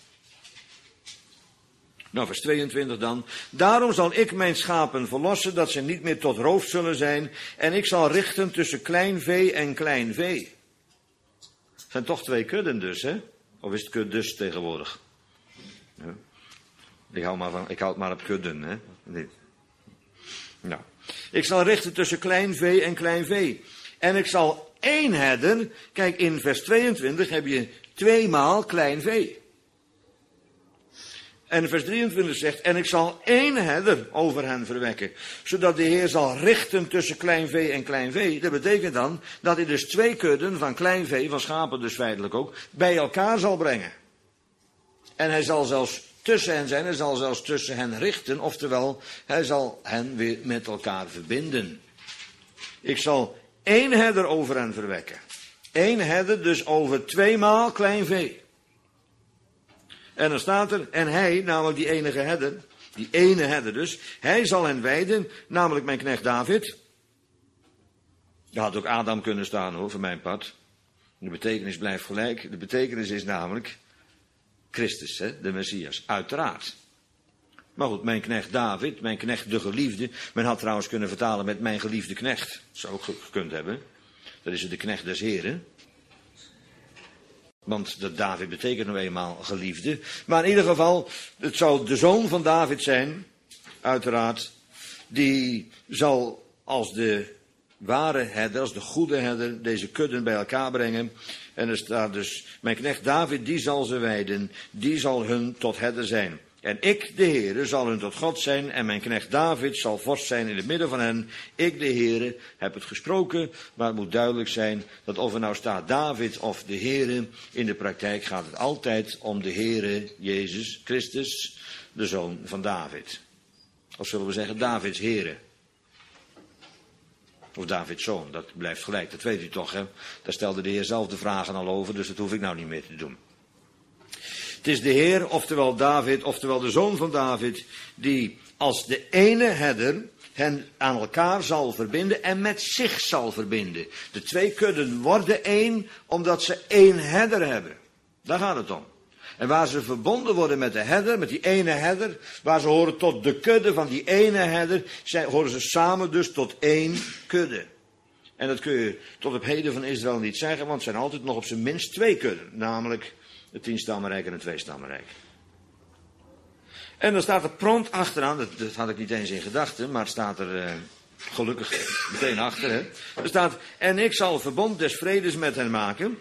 Nou, vers tweeëntwintig dan. Daarom zal ik mijn schapen verlossen, dat ze niet meer tot roof zullen zijn. En ik zal richten tussen klein vee en klein vee. Het zijn toch twee kudden dus, hè? Of is het kuddes tegenwoordig? Ja. Ik hou maar van, ik hou het maar op kudden, hè? Nee. Nou. Ik zal richten tussen klein vee en klein vee. En ik zal één herder, kijk in vers tweeëntwintig heb je tweemaal klein vee. En vers drieëntwintig zegt, en ik zal één herder over hen verwekken, zodat de Heer zal richten tussen klein vee en klein vee. Dat betekent dan dat hij dus twee kudden van klein vee, van schapen dus feitelijk ook, bij elkaar zal brengen. En hij zal zelfs tussen hen zijn, hij zal zelfs tussen hen richten, oftewel, hij zal hen weer met elkaar verbinden. Ik zal één herder over hen verwekken. Eén herder dus over tweemaal klein vee. En dan staat er, en hij, namelijk die enige herder, die ene herder dus, hij zal hen weiden, namelijk mijn knecht David. Daar had ook Adam kunnen staan hoor, voor mijn part. De betekenis blijft gelijk. De betekenis is namelijk Christus, hè, de Messias, uiteraard. Maar goed, mijn knecht David, mijn knecht de geliefde. Men had trouwens kunnen vertalen met mijn geliefde knecht. Dat zou ook gekund hebben. Dat is de knecht des Heren. Want dat David betekent nou eenmaal geliefde. Maar in ieder geval, het zou de zoon van David zijn, uiteraard. Die zal als de ware herder, als de goede herder, deze kudden bij elkaar brengen. En er staat dus, mijn knecht David, die zal ze weiden, die zal hun tot herder zijn. En ik, de Heere, zal hun tot God zijn en mijn knecht David zal vorst zijn in het midden van hen. Ik, de Heere, heb het gesproken, maar het moet duidelijk zijn dat of er nou staat David of de Heere, in de praktijk gaat het altijd om de Heere, Jezus Christus, de zoon van David. Of zullen we zeggen Davids Heere. Of Davids zoon, dat blijft gelijk, dat weet u toch, hè? Daar stelde de Heer zelf de vragen al over, dus dat hoef ik nou niet meer te doen. Het is de Heer, oftewel David, oftewel de zoon van David, die als de ene herder hen aan elkaar zal verbinden en met zich zal verbinden. De twee kudden worden één, omdat ze één herder hebben. Daar gaat het om. En waar ze verbonden worden met de herder, met die ene herder, waar ze horen tot de kudde van die ene herder, zijn, horen ze samen dus tot één kudde. En dat kun je tot op heden van Israël niet zeggen, want het zijn altijd nog op zijn minst twee kudden, namelijk het tienstammenrijk en het tweestammenrijk. En dan staat er prompt achteraan, dat, dat had ik niet eens in gedachten, maar het staat er uh, gelukkig meteen achter. Hè. Er staat, en ik zal verbond des vredes met hen maken.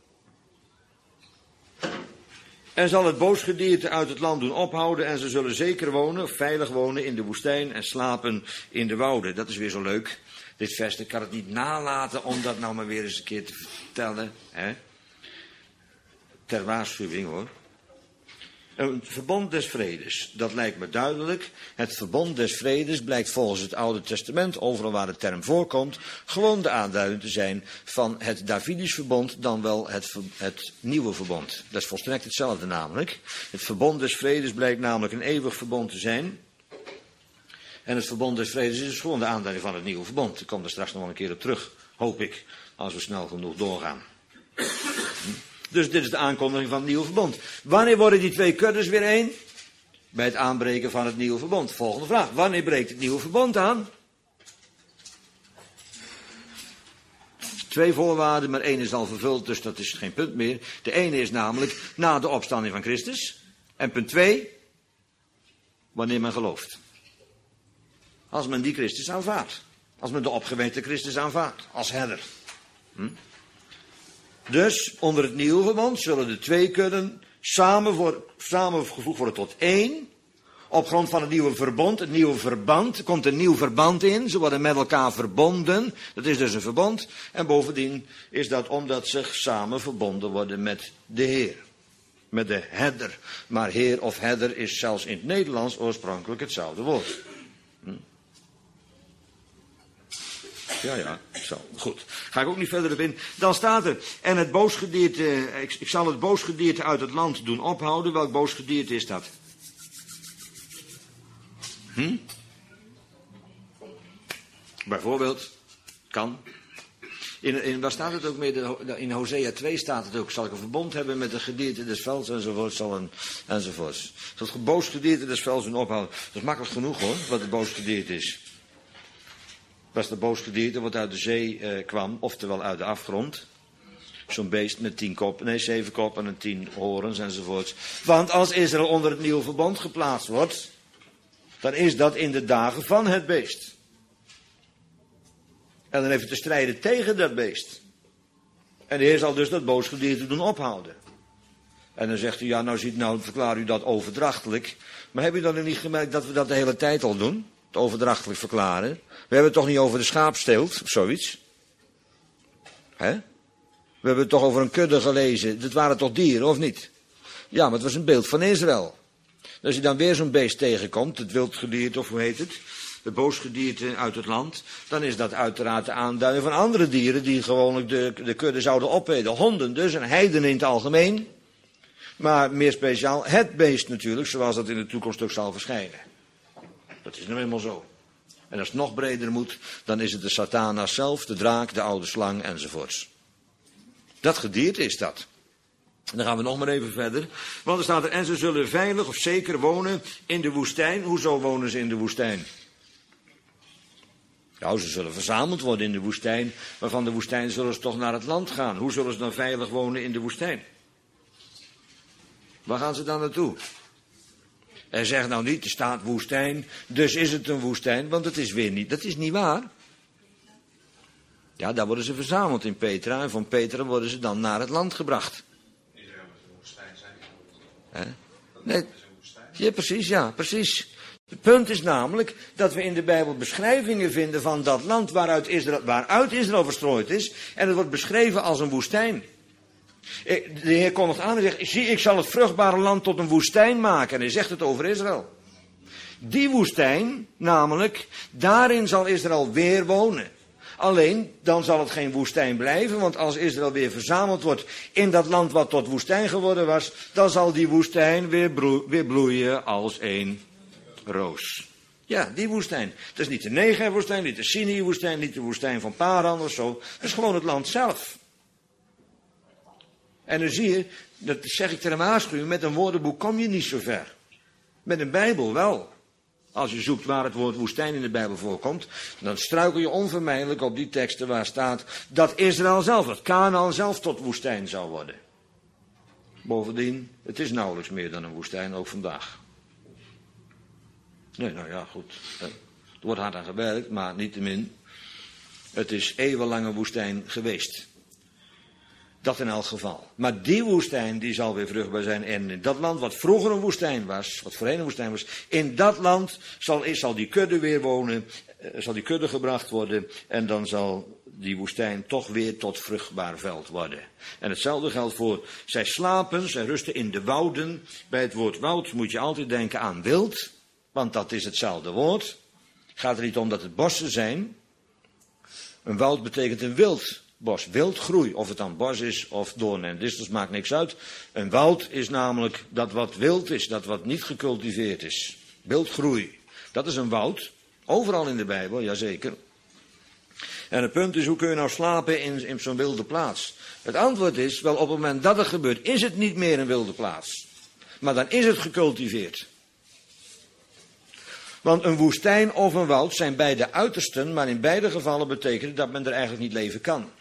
En zal het boosgedierte uit het land doen ophouden en ze zullen zeker wonen, of veilig wonen in de woestijn en slapen in de wouden. Dat is weer zo leuk, dit vers. Ik kan het niet nalaten om dat nou maar weer eens een keer te vertellen. Hè. Ter waarschuwing hoor. Een verbond des vredes, dat lijkt me duidelijk. Het verbond des vredes blijkt volgens het Oude Testament, overal waar de term voorkomt, gewoon de aanduiding te zijn van het Davidisch verbond, dan wel het, het nieuwe verbond. Dat is volstrekt hetzelfde namelijk. Het verbond des vredes blijkt namelijk een eeuwig verbond te zijn. En het verbond des vredes is dus gewoon de aanduiding van het nieuwe verbond. Ik kom er straks nog wel een keer op terug, hoop ik, als we snel genoeg doorgaan. Dus dit is de aankondiging van het nieuwe verbond. Wanneer worden die twee kuddes weer één? Bij het aanbreken van het nieuwe verbond. Volgende vraag. Wanneer breekt het nieuwe verbond aan? Twee voorwaarden, maar één is al vervuld, dus dat is geen punt meer. De ene is namelijk na de opstanding van Christus. En punt twee, wanneer men gelooft. Als men die Christus aanvaardt. Als men de opgewekte Christus aanvaardt. Als herder. Hm? Dus onder het nieuwe verbond zullen de twee kudden samen voor, samengevoegd worden tot één. Op grond van het nieuwe verbond, het nieuwe verband, er komt een nieuw verband in. Ze worden met elkaar verbonden. Dat is dus een verbond. En bovendien is dat omdat ze samen verbonden worden met de Heer. Met de herder. Maar Heer of herder is zelfs in het Nederlands oorspronkelijk hetzelfde woord. Hm. Ja, ja, zo. Goed. Ga ik ook niet verder op in. Dan staat er, en het boosgedierte, ik, ik zal het boosgedierte uit het land doen ophouden. Welk boosgedierte is dat? Hm? Bijvoorbeeld, kan. In, in, waar staat het ook mee? In Hosea twee staat het ook. Zal ik een verbond hebben met de gedierte des velds enzovoort. Zal een, enzovoorts. Zal het boosgedierte des velds doen ophouden. Dat is makkelijk genoeg hoor, wat het boosgedierte is. Was de boosgedierte wat uit de zee eh, kwam, oftewel uit de afgrond. Zo'n beest met tien koppen, nee zeven koppen en tien horens enzovoorts. Want als Israël onder het nieuwe verbond geplaatst wordt, dan is dat in de dagen van het beest. En dan heeft het te strijden tegen dat beest. En de Heer zal dus dat boosgedierte doen ophouden. En dan zegt u, ja nou ziet, nou verklaar u dat overdrachtelijk. Maar heb u dan niet gemerkt dat we dat de hele tijd al doen? Het overdrachtelijk verklaren. We hebben het toch niet over de schaapsteelt of zoiets? Hè? We hebben het toch over een kudde gelezen. Dat waren toch dieren, of niet? Ja, maar het was een beeld van Israël. Als je dan weer zo'n beest tegenkomt, het wildgedierte of hoe heet het, het boosgedierte uit het land, dan is dat uiteraard de aanduiding van andere dieren die gewoonlijk de, de kudde zouden opeten. Honden dus, en heidenen in het algemeen. Maar meer speciaal het beest natuurlijk, zoals dat in de toekomst ook zal verschijnen. Dat is nou eenmaal zo. En als het nog breder moet, dan is het de Satanas zelf, de draak, de oude slang enzovoorts. Dat gedierte is dat. En dan gaan we nog maar even verder. Want er staat er, en ze zullen veilig of zeker wonen in de woestijn. Hoezo wonen ze in de woestijn? Nou, ze zullen verzameld worden in de woestijn. Maar van de woestijn zullen ze toch naar het land gaan. Hoe zullen ze dan veilig wonen in de woestijn? Waar gaan ze dan naartoe? En zeg nou niet, er staat woestijn, dus is het een woestijn, want het is weer niet, dat is niet waar. Ja, daar worden ze verzameld in Petra en van Petra worden ze dan naar het land gebracht. Israël is een woestijn, zei hij. Nee, ja, precies, ja, precies. Het punt is namelijk dat we in de Bijbel beschrijvingen vinden van dat land waaruit Israël, waaruit Israël verstrooid is. En het wordt beschreven als een woestijn. De Heer kondigt aan en zegt, zie, ik zal het vruchtbare land tot een woestijn maken. En hij zegt het over Israël. Die woestijn, namelijk, daarin zal Israël weer wonen. Alleen, dan zal het geen woestijn blijven, want als Israël weer verzameld wordt in dat land wat tot woestijn geworden was, dan zal die woestijn weer, broe- weer bloeien als een roos. Ja, die woestijn. Het is niet de Negev-woestijn, niet de Sinai-woestijn, niet de woestijn van Paran of zo. Het is gewoon het land zelf. En dan zie je, dat zeg ik ter waarschuwing, met een woordenboek kom je niet zo ver. Met een Bijbel wel. Als je zoekt waar het woord woestijn in de Bijbel voorkomt, dan struikel je onvermijdelijk op die teksten waar staat dat Israël zelf, dat Kanaan zelf tot woestijn zou worden. Bovendien, het is nauwelijks meer dan een woestijn, ook vandaag. Nee, nou ja, goed. Er wordt hard aan gewerkt, maar niettemin, het is eeuwenlang een woestijn geweest. Dat in elk geval. Maar die woestijn die zal weer vruchtbaar zijn. En in dat land wat vroeger een woestijn was, wat voorheen een woestijn was, in dat land zal, zal die kudde weer wonen, zal die kudde gebracht worden. En dan zal die woestijn toch weer tot vruchtbaar veld worden. En hetzelfde geldt voor, zij slapen, zij rusten in de wouden. Bij het woord woud moet je altijd denken aan wild, want dat is hetzelfde woord. Het gaat er niet om dat het bossen zijn. Een woud betekent een wild bos, wildgroei, of het dan bos is of doornen en distels, maakt niks uit. Een woud is namelijk dat wat wild is, dat wat niet gecultiveerd is. Wildgroei, dat is een woud. Overal in de Bijbel, jazeker. En het punt is, hoe kun je nou slapen in, in zo'n wilde plaats? Het antwoord is, wel op het moment dat het gebeurt, is het niet meer een wilde plaats. Maar dan is het gecultiveerd. Want een woestijn of een woud zijn beide uitersten, maar in beide gevallen betekent dat men er eigenlijk niet leven kan.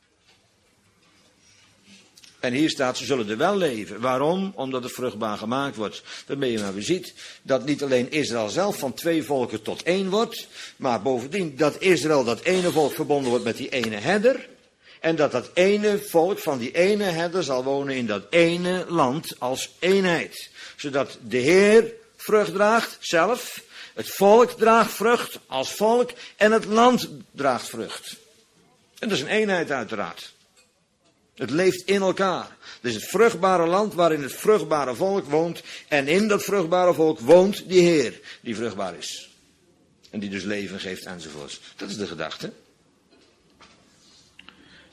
En hier staat, ze zullen er wel leven. Waarom? Omdat het vruchtbaar gemaakt wordt. Waarmee je maar weer ziet dat niet alleen Israël zelf van twee volken tot één wordt, maar bovendien dat Israël, dat ene volk, verbonden wordt met die ene herder. En dat dat ene volk van die ene herder zal wonen in dat ene land als eenheid. Zodat de Heer vrucht draagt, zelf. Het volk draagt vrucht als volk en het land draagt vrucht. En dat is een eenheid uiteraard. Het leeft in elkaar. Het is het vruchtbare land waarin het vruchtbare volk woont. En in dat vruchtbare volk woont die Heer die vruchtbaar is. En die dus leven geeft enzovoorts. Dat is de gedachte.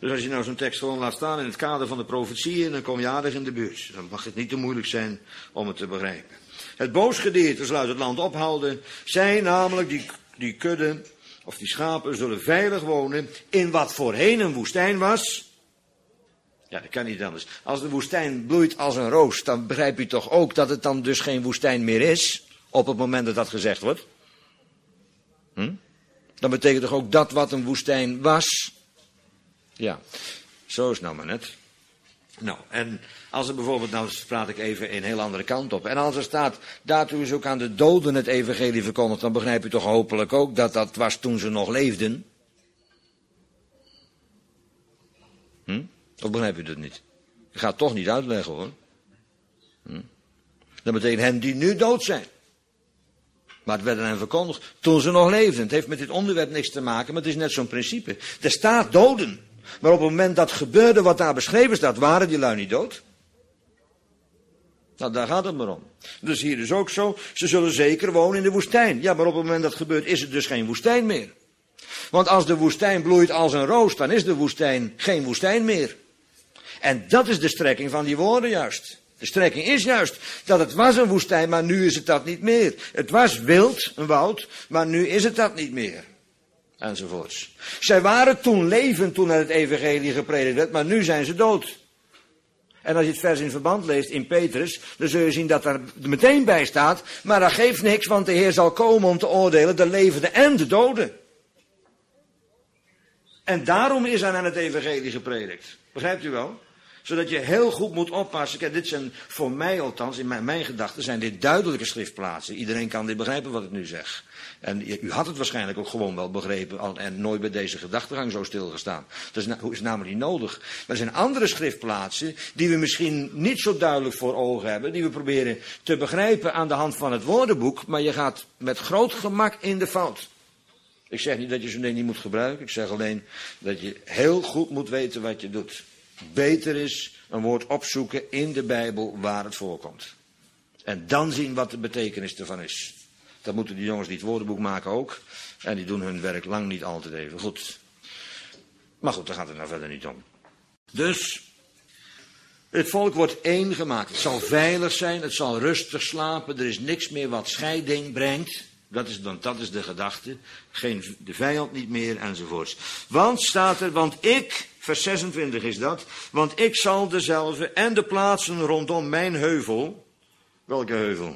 Dus als je nou zo'n tekst gewoon laat staan in het kader van de profetieën, dan kom je aardig in de buurt. Dan mag het niet te moeilijk zijn om het te begrijpen. Het boosgedierte zal uit het land ophouden. Zij namelijk, die, die kudde, of die schapen, zullen veilig wonen in wat voorheen een woestijn was. Ja, dat kan niet anders. Als de woestijn bloeit als een roos, dan begrijp je toch ook dat het dan dus geen woestijn meer is, op het moment dat dat gezegd wordt. Hm? Dan betekent toch ook dat wat een woestijn was. Ja, zo is het nou maar net. Nou, en als er bijvoorbeeld, nou praat ik even een heel andere kant op. En als er staat, daartoe is ook aan de doden het evangelie verkondigd, dan begrijp je toch hopelijk ook dat dat was toen ze nog leefden. Hm? Of begrijp je dat niet? Ik ga het toch niet uitleggen hoor. Hm? Dat betekent hen die nu dood zijn. Maar het werd hen verkondigd toen ze nog leefden. Het heeft met dit onderwerp niks te maken, maar het is net zo'n principe. Er staat doden. Maar op het moment dat gebeurde wat daar beschreven staat, waren die lui niet dood. Nou, daar gaat het maar om. Dus hier is ook zo, ze zullen zeker wonen in de woestijn. Ja, maar op het moment dat het gebeurt, is het dus geen woestijn meer. Want als de woestijn bloeit als een roos, dan is de woestijn geen woestijn meer. En dat is de strekking van die woorden juist. De strekking is juist dat het was een woestijn, maar nu is het dat niet meer. Het was wild, een woud, maar nu is het dat niet meer. Enzovoorts. Zij waren toen levend toen er het evangelie gepredikt werd, maar nu zijn ze dood. En als je het vers in verband leest in Petrus, dan zul je zien dat er meteen bij staat, maar dat geeft niks, want de Heer zal komen om te oordelen de levenden en de doden. En daarom is er aan het evangelie gepredikt. Begrijpt u wel? Zodat je heel goed moet oppassen. Kijk, dit zijn voor mij althans, in mijn, mijn gedachten, zijn dit duidelijke schriftplaatsen. Iedereen kan dit begrijpen wat ik nu zeg. En u had het waarschijnlijk ook gewoon wel begrepen en nooit bij deze gedachtegang zo stilgestaan. Dat is, is namelijk niet nodig. Maar er zijn andere schriftplaatsen die we misschien niet zo duidelijk voor ogen hebben, die we proberen te begrijpen aan de hand van het woordenboek, maar je gaat met groot gemak in de fout. Ik zeg niet dat je zo'n ding niet moet gebruiken, ik zeg alleen dat je heel goed moet weten wat je doet. Beter is een woord opzoeken in de Bijbel waar het voorkomt. En dan zien wat de betekenis ervan is. Dat moeten die jongens die het woordenboek maken ook. En die doen hun werk lang niet altijd even goed. Maar goed, daar gaat het nou verder niet om. Dus, het volk wordt één gemaakt. Het zal veilig zijn, het zal rustig slapen. Er is niks meer wat scheiding brengt. Dat is, dan, dat is de gedachte. Geen, de vijand niet meer, enzovoorts. Want, staat er, want ik, vers zesentwintig is dat, want ik zal dezelfde en de plaatsen rondom mijn heuvel. Welke heuvel?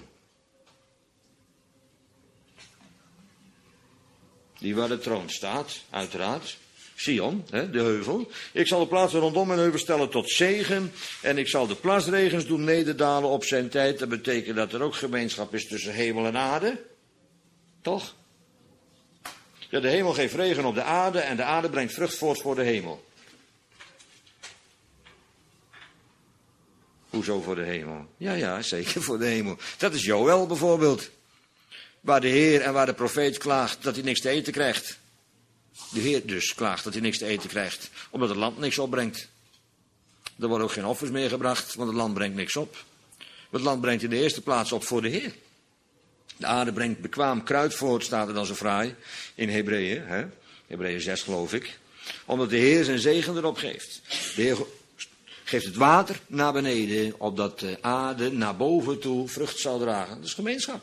Die waar de troon staat, uiteraard. Sion, hè, de heuvel. Ik zal de plaatsen rondom mijn heuvel stellen tot zegen. En ik zal de plasregens doen nederdalen op zijn tijd. Dat betekent dat er ook gemeenschap is tussen hemel en aarde. Toch? Ja, de hemel geeft regen op de aarde en de aarde brengt vrucht voort voor de hemel. Hoezo voor de hemel? Ja, ja, zeker voor de hemel. Dat is Joël bijvoorbeeld. Waar de Heer en waar de profeet klaagt dat hij niks te eten krijgt. De Heer dus klaagt dat hij niks te eten krijgt, omdat het land niks opbrengt. Er worden ook geen offers meer gebracht, want het land brengt niks op. Het land brengt in de eerste plaats op voor de Heer. De aarde brengt bekwaam kruid voort, staat er dan zo fraai in Hebreeën, hè? Hebreeën zes geloof ik. Omdat de Heer zijn zegen erop geeft. De Heer geeft het water naar beneden, opdat de aarde naar boven toe vrucht zal dragen. Dat is gemeenschap.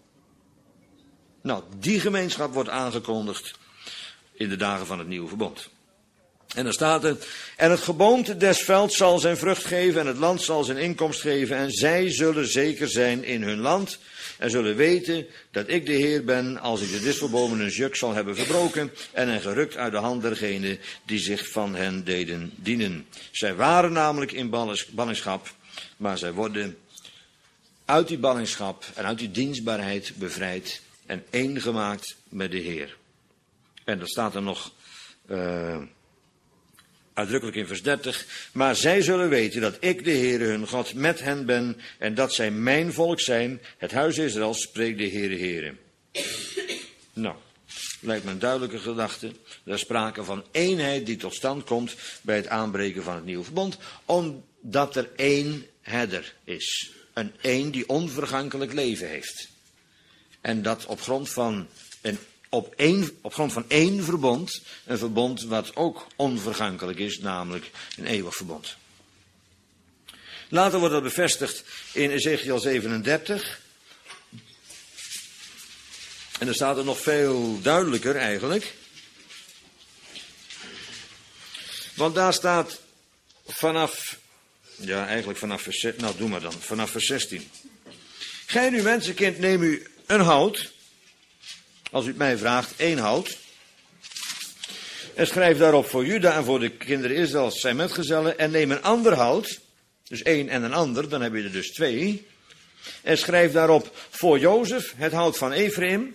Nou, die gemeenschap wordt aangekondigd in de dagen van het nieuwe verbond. En dan staat er, en het geboomte des velds zal zijn vrucht geven en het land zal zijn inkomst geven en zij zullen zeker zijn in hun land en zullen weten dat ik de Heer ben als ik de distelbomen een juk zal hebben verbroken en hen gerukt uit de hand dergenen die zich van hen deden dienen. Zij waren namelijk in ballingschap, maar zij worden uit die ballingschap en uit die dienstbaarheid bevrijd en één gemaakt met de Heer. En dat staat er nog uh, uitdrukkelijk in vers dertig. Maar zij zullen weten dat ik de Heere hun God met hen ben en dat zij mijn volk zijn. Het huis Israël spreekt de Heere Heere. Nou, lijkt me een duidelijke gedachte. Er is sprake van eenheid die tot stand komt bij het aanbreken van het nieuwe verbond. Omdat er één herder is. Een één die onvergankelijk leven heeft. En dat op grond van een op, één, op grond van één verbond. Een verbond wat ook onvergankelijk is, namelijk een eeuwig verbond. Later wordt dat bevestigd in Ezekiel zevenendertig. En dan staat er nog veel duidelijker eigenlijk. Want daar staat vanaf, ja eigenlijk vanaf vers, nou doe maar dan, vanaf vers zestien. Gij nu mensenkind, neem u een hout, als u het mij vraagt, één hout. En schrijf daarop voor Juda en voor de kinderen Israëls zijn metgezellen. En neem een ander hout, dus één en een ander, dan heb je er dus twee. En schrijf daarop voor Jozef, het hout van Ephraim.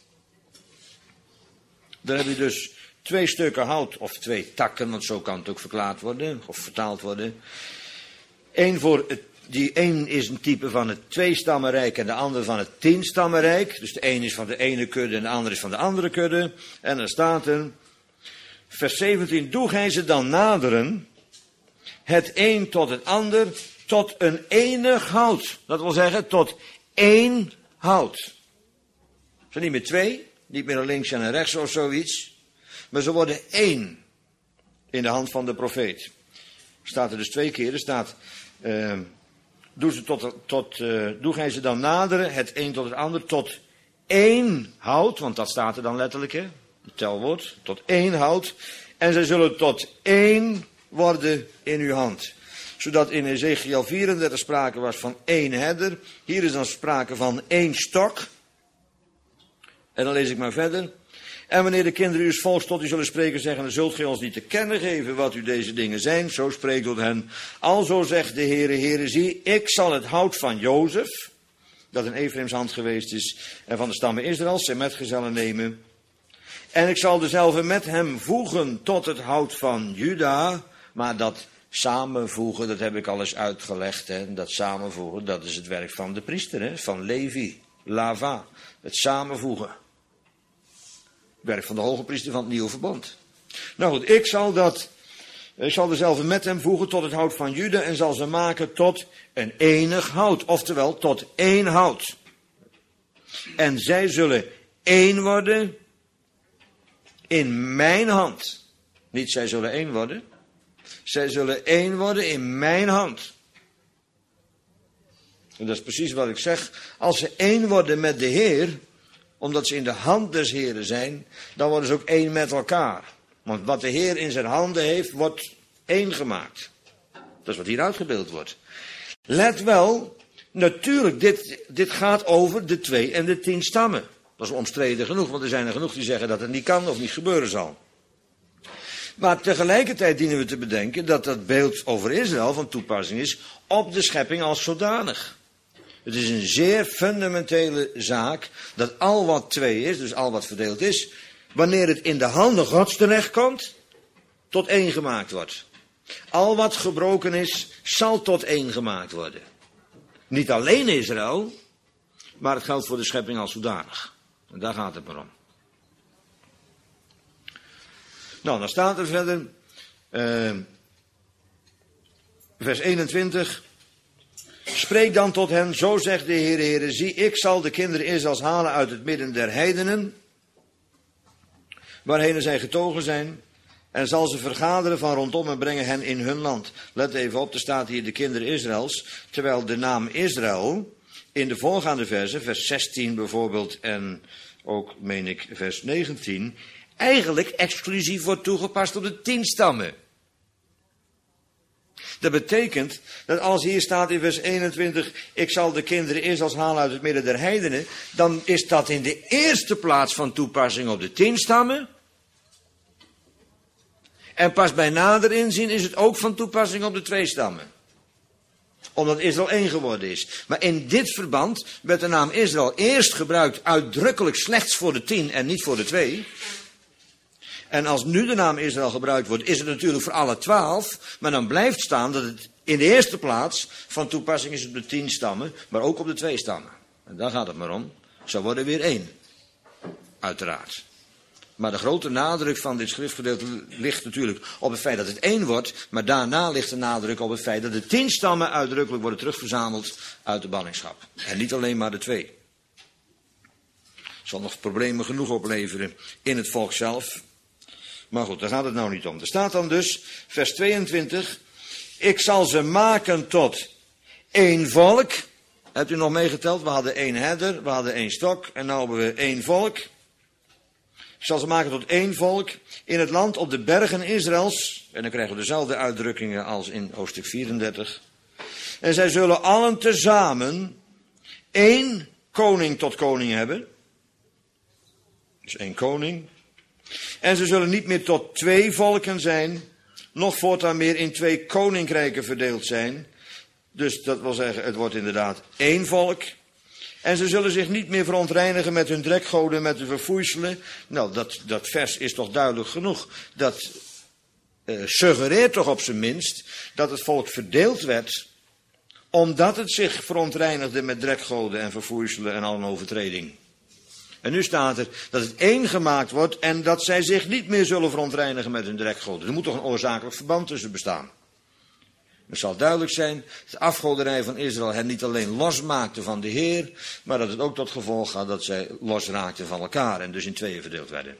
Dan heb je dus twee stukken hout, of twee takken, want zo kan het ook verklaard worden, of vertaald worden. Eén voor het, die één is een type van het tweestammenrijk en de andere van het tienstammenrijk. Dus de een is van de ene kudde en de andere is van de andere kudde. En dan staat er, vers zeventien, doe gij ze dan naderen, het een tot het ander, tot een enig hout. Dat wil zeggen, tot één hout. Het zijn niet meer twee, niet meer een links en een rechts of zoiets. Maar ze worden één in de hand van de profeet. Staat er dus twee keer. Er staat, uh, doe, ze tot, tot, uh, doe gij ze dan naderen, het een tot het ander, tot één hout. Want dat staat er dan letterlijk, hè. Het telwoord. Tot één hout. En zij zullen tot één worden in uw hand. Zodat in Ezekiel vierendertig sprake was van één herder. Hier is dan sprake van één stok. En dan lees ik maar verder. En wanneer de kinderen uw volks tot u zullen spreken, zeggen, dan zult gij ons niet te kennen geven wat u deze dingen zijn. Zo spreekt tot hen. Alzo zegt de Heere, Heere, zie, ik zal het hout van Jozef, dat in Efraims hand geweest is, en van de stammen Israëls zijn metgezellen nemen. En ik zal dezelfde met hem voegen tot het hout van Juda. Maar dat samenvoegen, dat heb ik al eens uitgelegd. Hè. Dat samenvoegen, dat is het werk van de priester, hè, van Levi, Lava. Het samenvoegen. Werk van de hoge priester van het nieuwe verbond. Nou goed, ik zal dat, ik zal dezelfde met hem voegen tot het hout van Juda en zal ze maken tot een enig hout. Oftewel, tot één hout. En zij zullen één worden in mijn hand. Niet zij zullen één worden. Zij zullen één worden in mijn hand. En dat is precies wat ik zeg. Als ze één worden met de Heer, omdat ze in de hand des Heeren zijn, dan worden ze ook één met elkaar. Want wat de Heer in zijn handen heeft, wordt één gemaakt. Dat is wat hier uitgebeeld wordt. Let wel, natuurlijk, dit, dit gaat over de twee en de tien stammen. Dat is omstreden genoeg, want er zijn er genoeg die zeggen dat het niet kan of niet gebeuren zal. Maar tegelijkertijd dienen we te bedenken dat dat beeld over Israël van toepassing is op de schepping als zodanig. Het is een zeer fundamentele zaak dat al wat twee is, dus al wat verdeeld is, wanneer het in de handen Gods terechtkomt, tot één gemaakt wordt. Al wat gebroken is, zal tot één gemaakt worden. Niet alleen Israël, maar het geldt voor de schepping als zodanig. En daar gaat het maar om. Nou, dan staat er verder, uh, vers eenentwintig. Spreek dan tot hen, zo zegt de Heere, Heere, zie, ik zal de kinderen Israëls halen uit het midden der heidenen, waarheen zij getogen zijn, en zal ze vergaderen van rondom en brengen hen in hun land. Let even op, er staat hier de kinderen Israëls, terwijl de naam Israël in de voorgaande versen, vers zestien bijvoorbeeld, en ook, meen ik, vers negentien, eigenlijk exclusief wordt toegepast op de tien stammen. Dat betekent dat als hier staat in vers eenentwintig, ik zal de kinderen Israëls halen uit het midden der heidenen, dan is dat in de eerste plaats van toepassing op de tien stammen. En pas bij nader inzien is het ook van toepassing op de twee stammen. Omdat Israël één geworden is. Maar in dit verband werd de naam Israël eerst gebruikt uitdrukkelijk slechts voor de tien en niet voor de twee. En als nu de naam Israël gebruikt wordt, is het natuurlijk voor alle twaalf. Maar dan blijft staan dat het in de eerste plaats van toepassing is op de tien stammen, maar ook op de twee stammen. En daar gaat het maar om. Ze worden weer één. Uiteraard. Maar de grote nadruk van dit schriftgedeelte ligt natuurlijk op het feit dat het één wordt. Maar daarna ligt de nadruk op het feit dat de tien stammen uitdrukkelijk worden terugverzameld uit de ballingschap. En niet alleen maar de twee. zal nog problemen genoeg opleveren in het volk zelf. Maar goed, daar gaat het nou niet om. Er staat dan dus, vers tweeëntwintig, ik zal ze maken tot één volk. Hebt u nog meegeteld? We hadden één herder, we hadden één stok en nu hebben we één volk. Ik zal ze maken tot één volk in het land op de bergen Israëls. En dan krijgen we dezelfde uitdrukkingen als in hoofdstuk vierendertig. En zij zullen allen tezamen één koning tot koning hebben. Dus één koning. En ze zullen niet meer tot twee volken zijn, nog voortaan meer in twee koninkrijken verdeeld zijn. Dus dat wil zeggen, het wordt inderdaad één volk. En ze zullen zich niet meer verontreinigen met hun drekgoden, met hun verfoeiselen. Nou, dat, dat vers is toch duidelijk genoeg. Dat uh, suggereert toch op zijn minst dat het volk verdeeld werd, omdat het zich verontreinigde met drekgoden en verfoeiselen en al een overtreding. En nu staat er dat het één gemaakt wordt en dat zij zich niet meer zullen verontreinigen met hun drekgoden. Er moet toch een oorzakelijk verband tussen bestaan. Het zal duidelijk zijn dat de afgoderij van Israël hen niet alleen losmaakte van de Heer, maar dat het ook tot gevolg had dat zij losraakten van elkaar en dus in tweeën verdeeld werden.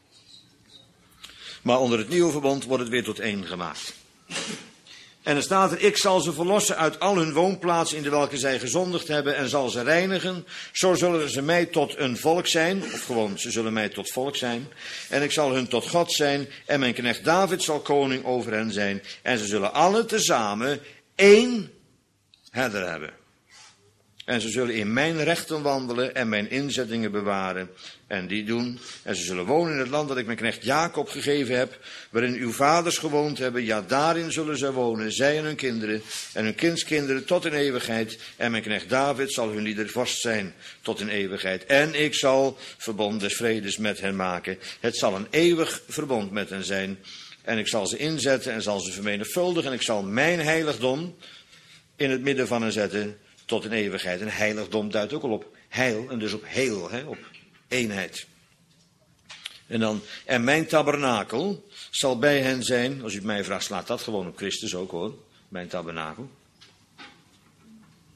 Maar onder het nieuwe verbond wordt het weer tot één gemaakt. En er staat er, ik zal ze verlossen uit al hun woonplaatsen in de welke zij gezondigd hebben en zal ze reinigen. Zo zullen ze mij tot een volk zijn, of gewoon, ze zullen mij tot volk zijn. En ik zal hun tot God zijn en mijn knecht David zal koning over hen zijn. En ze zullen alle tezamen één herder hebben. En ze zullen in mijn rechten wandelen en mijn inzettingen bewaren. En die doen. En ze zullen wonen in het land dat ik mijn knecht Jacob gegeven heb, waarin uw vaders gewoond hebben. Ja, daarin zullen zij wonen, zij en hun kinderen en hun kindskinderen tot in eeuwigheid. En mijn knecht David zal hun lieder vast zijn tot in eeuwigheid. En ik zal verbond des vredes met hen maken. Het zal een eeuwig verbond met hen zijn. En ik zal ze inzetten en zal ze vermenigvuldigen. En ik zal mijn heiligdom in het midden van hen zetten tot in eeuwigheid. En heiligdom duidt ook al op heil en dus op heel, hè, op eenheid. En dan, en mijn tabernakel zal bij hen zijn, als u het mij vraagt, slaat dat gewoon op Christus ook hoor, mijn tabernakel. Hm?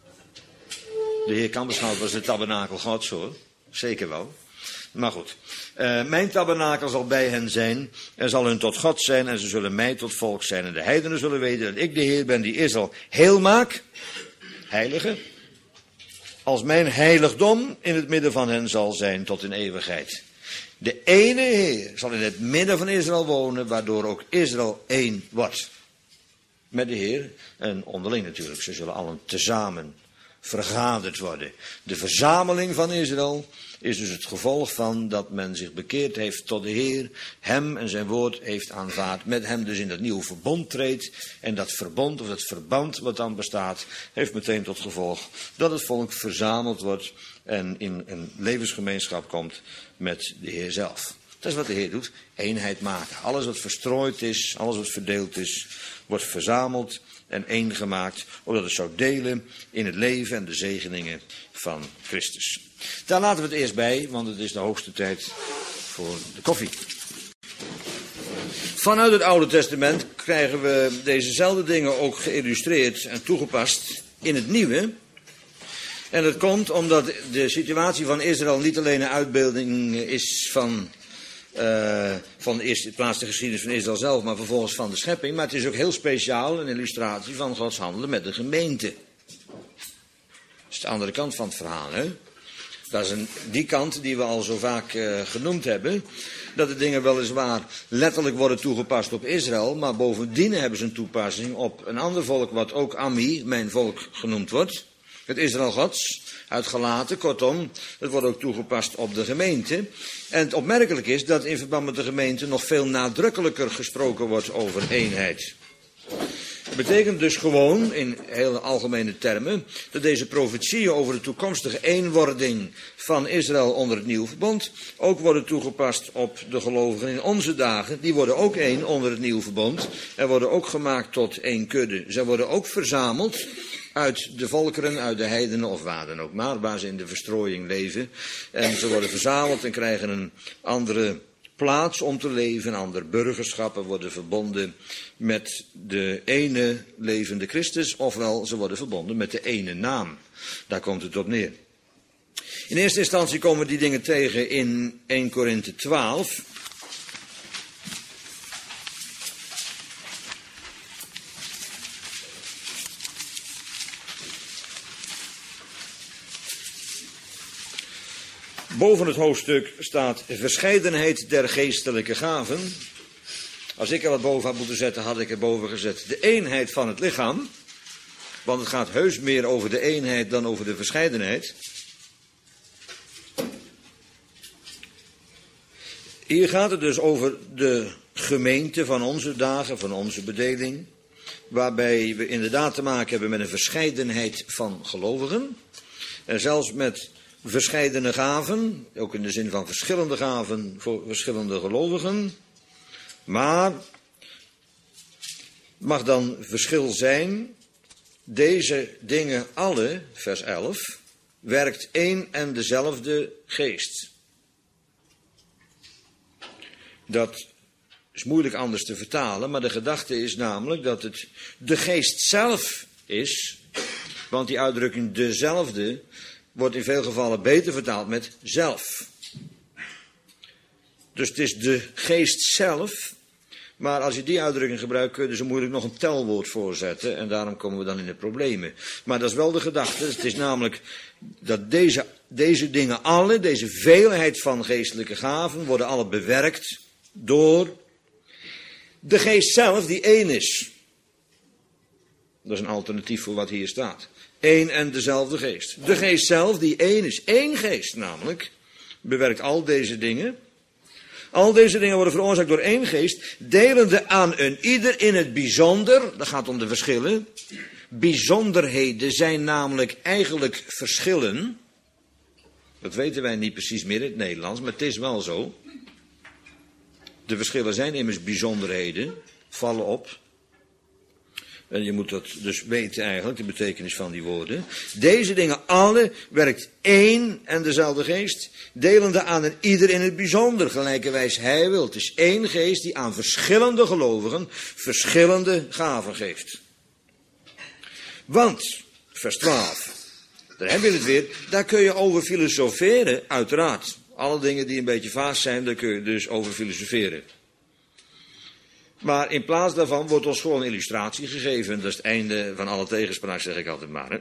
De Heer kan beschouwen als de tabernakel Gods hoor, zeker wel. Maar goed, uh, mijn tabernakel zal bij hen zijn en zal hun tot God zijn en ze zullen mij tot volk zijn. En de heidenen zullen weten dat ik de Heer ben die Israël heel maak, heilige, als mijn heiligdom in het midden van hen zal zijn tot in eeuwigheid. De ene Heer zal in het midden van Israël wonen, waardoor ook Israël één wordt. Met de Heer en onderling natuurlijk, ze zullen allen tezamen vergaderd worden. De verzameling van Israël is dus het gevolg van dat men zich bekeerd heeft tot de Heer, hem en zijn woord heeft aanvaard, met hem dus in dat nieuwe verbond treedt. En dat verbond, of dat verband wat dan bestaat, heeft meteen tot gevolg dat het volk verzameld wordt en in een levensgemeenschap komt met de Heer zelf. Dat is wat de Heer doet, eenheid maken. Alles wat verstrooid is, alles wat verdeeld is, wordt verzameld en één gemaakt, opdat het zou delen in het leven en de zegeningen van Christus. Daar laten we het eerst bij, want het is de hoogste tijd voor de koffie. Vanuit het Oude Testament krijgen we dezezelfde dingen ook geïllustreerd en toegepast in het Nieuwe. En dat komt omdat de situatie van Israël niet alleen een uitbeelding is van, uh, van de eerste plaats de geschiedenis van Israël zelf, maar vervolgens van de schepping. Maar het is ook heel speciaal een illustratie van Gods handelen met de gemeente. Dat is de andere kant van het verhaal, hè? Dat is een, die kant die we al zo vaak uh, genoemd hebben. Dat de dingen weliswaar letterlijk worden toegepast op Israël. Maar bovendien hebben ze een toepassing op een ander volk wat ook Ammi, mijn volk, genoemd wordt. Het Israël Gods, uitgelaten, kortom. Het wordt ook toegepast op de gemeente. En het opmerkelijk is dat in verband met de gemeente nog veel nadrukkelijker gesproken wordt over eenheid. Dat betekent dus gewoon, in hele algemene termen, dat deze profetieën over de toekomstige eenwording van Israël onder het nieuwe verbond ook worden toegepast op de gelovigen in onze dagen. Die worden ook één onder het nieuwe verbond en worden ook gemaakt tot één kudde. Zij worden ook verzameld uit de volkeren, uit de heidenen of waar dan ook maar, waar ze in de verstrooiing leven. En ze worden verzameld en krijgen een andere plaats om te leven, andere burgerschappen worden verbonden met de ene levende Christus, ofwel ze worden verbonden met de ene naam. Daar komt het op neer. In eerste instantie komen we die dingen tegen in eerste Korinthe twaalf. Boven het hoofdstuk staat verscheidenheid der geestelijke gaven. Als ik er wat boven had moeten zetten, had ik er boven gezet de eenheid van het lichaam. Want het gaat heus meer over de eenheid dan over de verscheidenheid. Hier gaat het dus over de gemeente van onze dagen, van onze bedeling. Waarbij we inderdaad te maken hebben met een verscheidenheid van gelovigen. En zelfs met verscheidene gaven, ook in de zin van verschillende gaven voor verschillende gelovigen. Maar mag dan verschil zijn, deze dingen alle, vers elf, werkt één en dezelfde geest. Dat is moeilijk anders te vertalen, maar de gedachte is namelijk dat het de geest zelf is, want die uitdrukking dezelfde wordt in veel gevallen beter vertaald met zelf. Dus het is de geest zelf, maar als je die uitdrukking gebruikt kun je er zo moeilijk nog een telwoord voor zetten en daarom komen we dan in de problemen. Maar dat is wel de gedachte, het is namelijk dat deze, deze dingen alle, deze veelheid van geestelijke gaven worden alle bewerkt door de geest zelf die één is. Dat is een alternatief voor wat hier staat. Eén en dezelfde geest. De geest zelf die één is. Eén geest namelijk. Bewerkt al deze dingen. Al deze dingen worden veroorzaakt door één geest. Delende aan een ieder in het bijzonder. Dat gaat om de verschillen. Bijzonderheden zijn namelijk eigenlijk verschillen. Dat weten wij niet precies meer in het Nederlands. Maar het is wel zo. De verschillen zijn immers bijzonderheden. Vallen op. En je moet dat dus weten eigenlijk, de betekenis van die woorden. Deze dingen alle werkt één en dezelfde geest, delende aan een ieder in het bijzonder, gelijkerwijs hij wil. Het is één geest die aan verschillende gelovigen verschillende gaven geeft. Want, vers twaalf, daar hebben we het weer, daar kun je over filosoferen, uiteraard. Alle dingen die een beetje vaag zijn, daar kun je dus over filosoferen. Maar in plaats daarvan wordt ons gewoon een illustratie gegeven. Dat is het einde van alle tegenspraak, zeg ik altijd maar. Hè?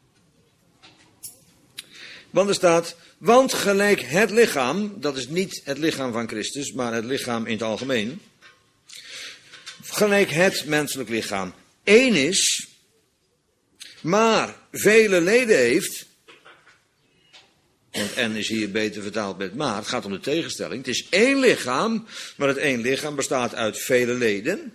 Want er staat, want gelijk het lichaam, dat is niet het lichaam van Christus, maar het lichaam in het algemeen. Gelijk het menselijk lichaam één is, maar vele leden heeft. Want en is hier beter vertaald met maar. Het gaat om de tegenstelling. Het is één lichaam, maar het één lichaam bestaat uit vele leden.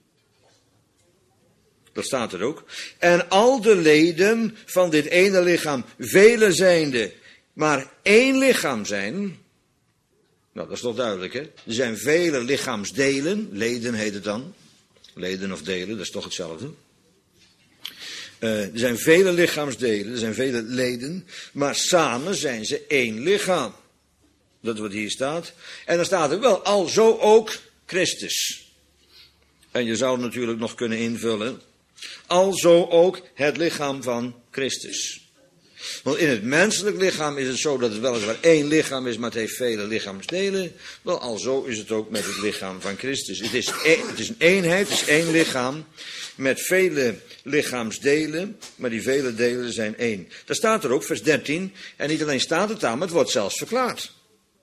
Dat staat er ook. En al de leden van dit ene lichaam, vele zijnde, maar één lichaam zijn. Nou, dat is toch duidelijk, hè? Er zijn vele lichaamsdelen, leden heet het dan. Leden of delen, dat is toch hetzelfde. Uh, er zijn vele lichaamsdelen, er zijn vele leden, maar samen zijn ze één lichaam. Dat is wat hier staat. En dan staat er wel, alzo ook Christus. En je zou natuurlijk nog kunnen invullen, alzo ook het lichaam van Christus. Want in het menselijk lichaam is het zo dat het weliswaar één lichaam is, maar het heeft vele lichaamsdelen. Wel, alzo is het ook met het lichaam van Christus. Het is, een, het is een eenheid, het is één lichaam met vele lichaamsdelen, maar die vele delen zijn één. Daar staat er ook, vers dertien, en niet alleen staat het daar, maar het wordt zelfs verklaard.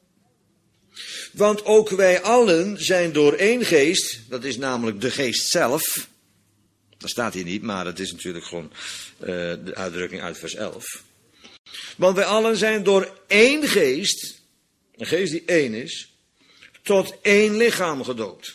Want ook wij allen zijn door één geest, dat is namelijk de geest zelf. Dat staat hier niet, maar het is natuurlijk gewoon uh, de uitdrukking uit vers elf. Want wij allen zijn door één geest, een geest die één is, tot één lichaam gedoopt.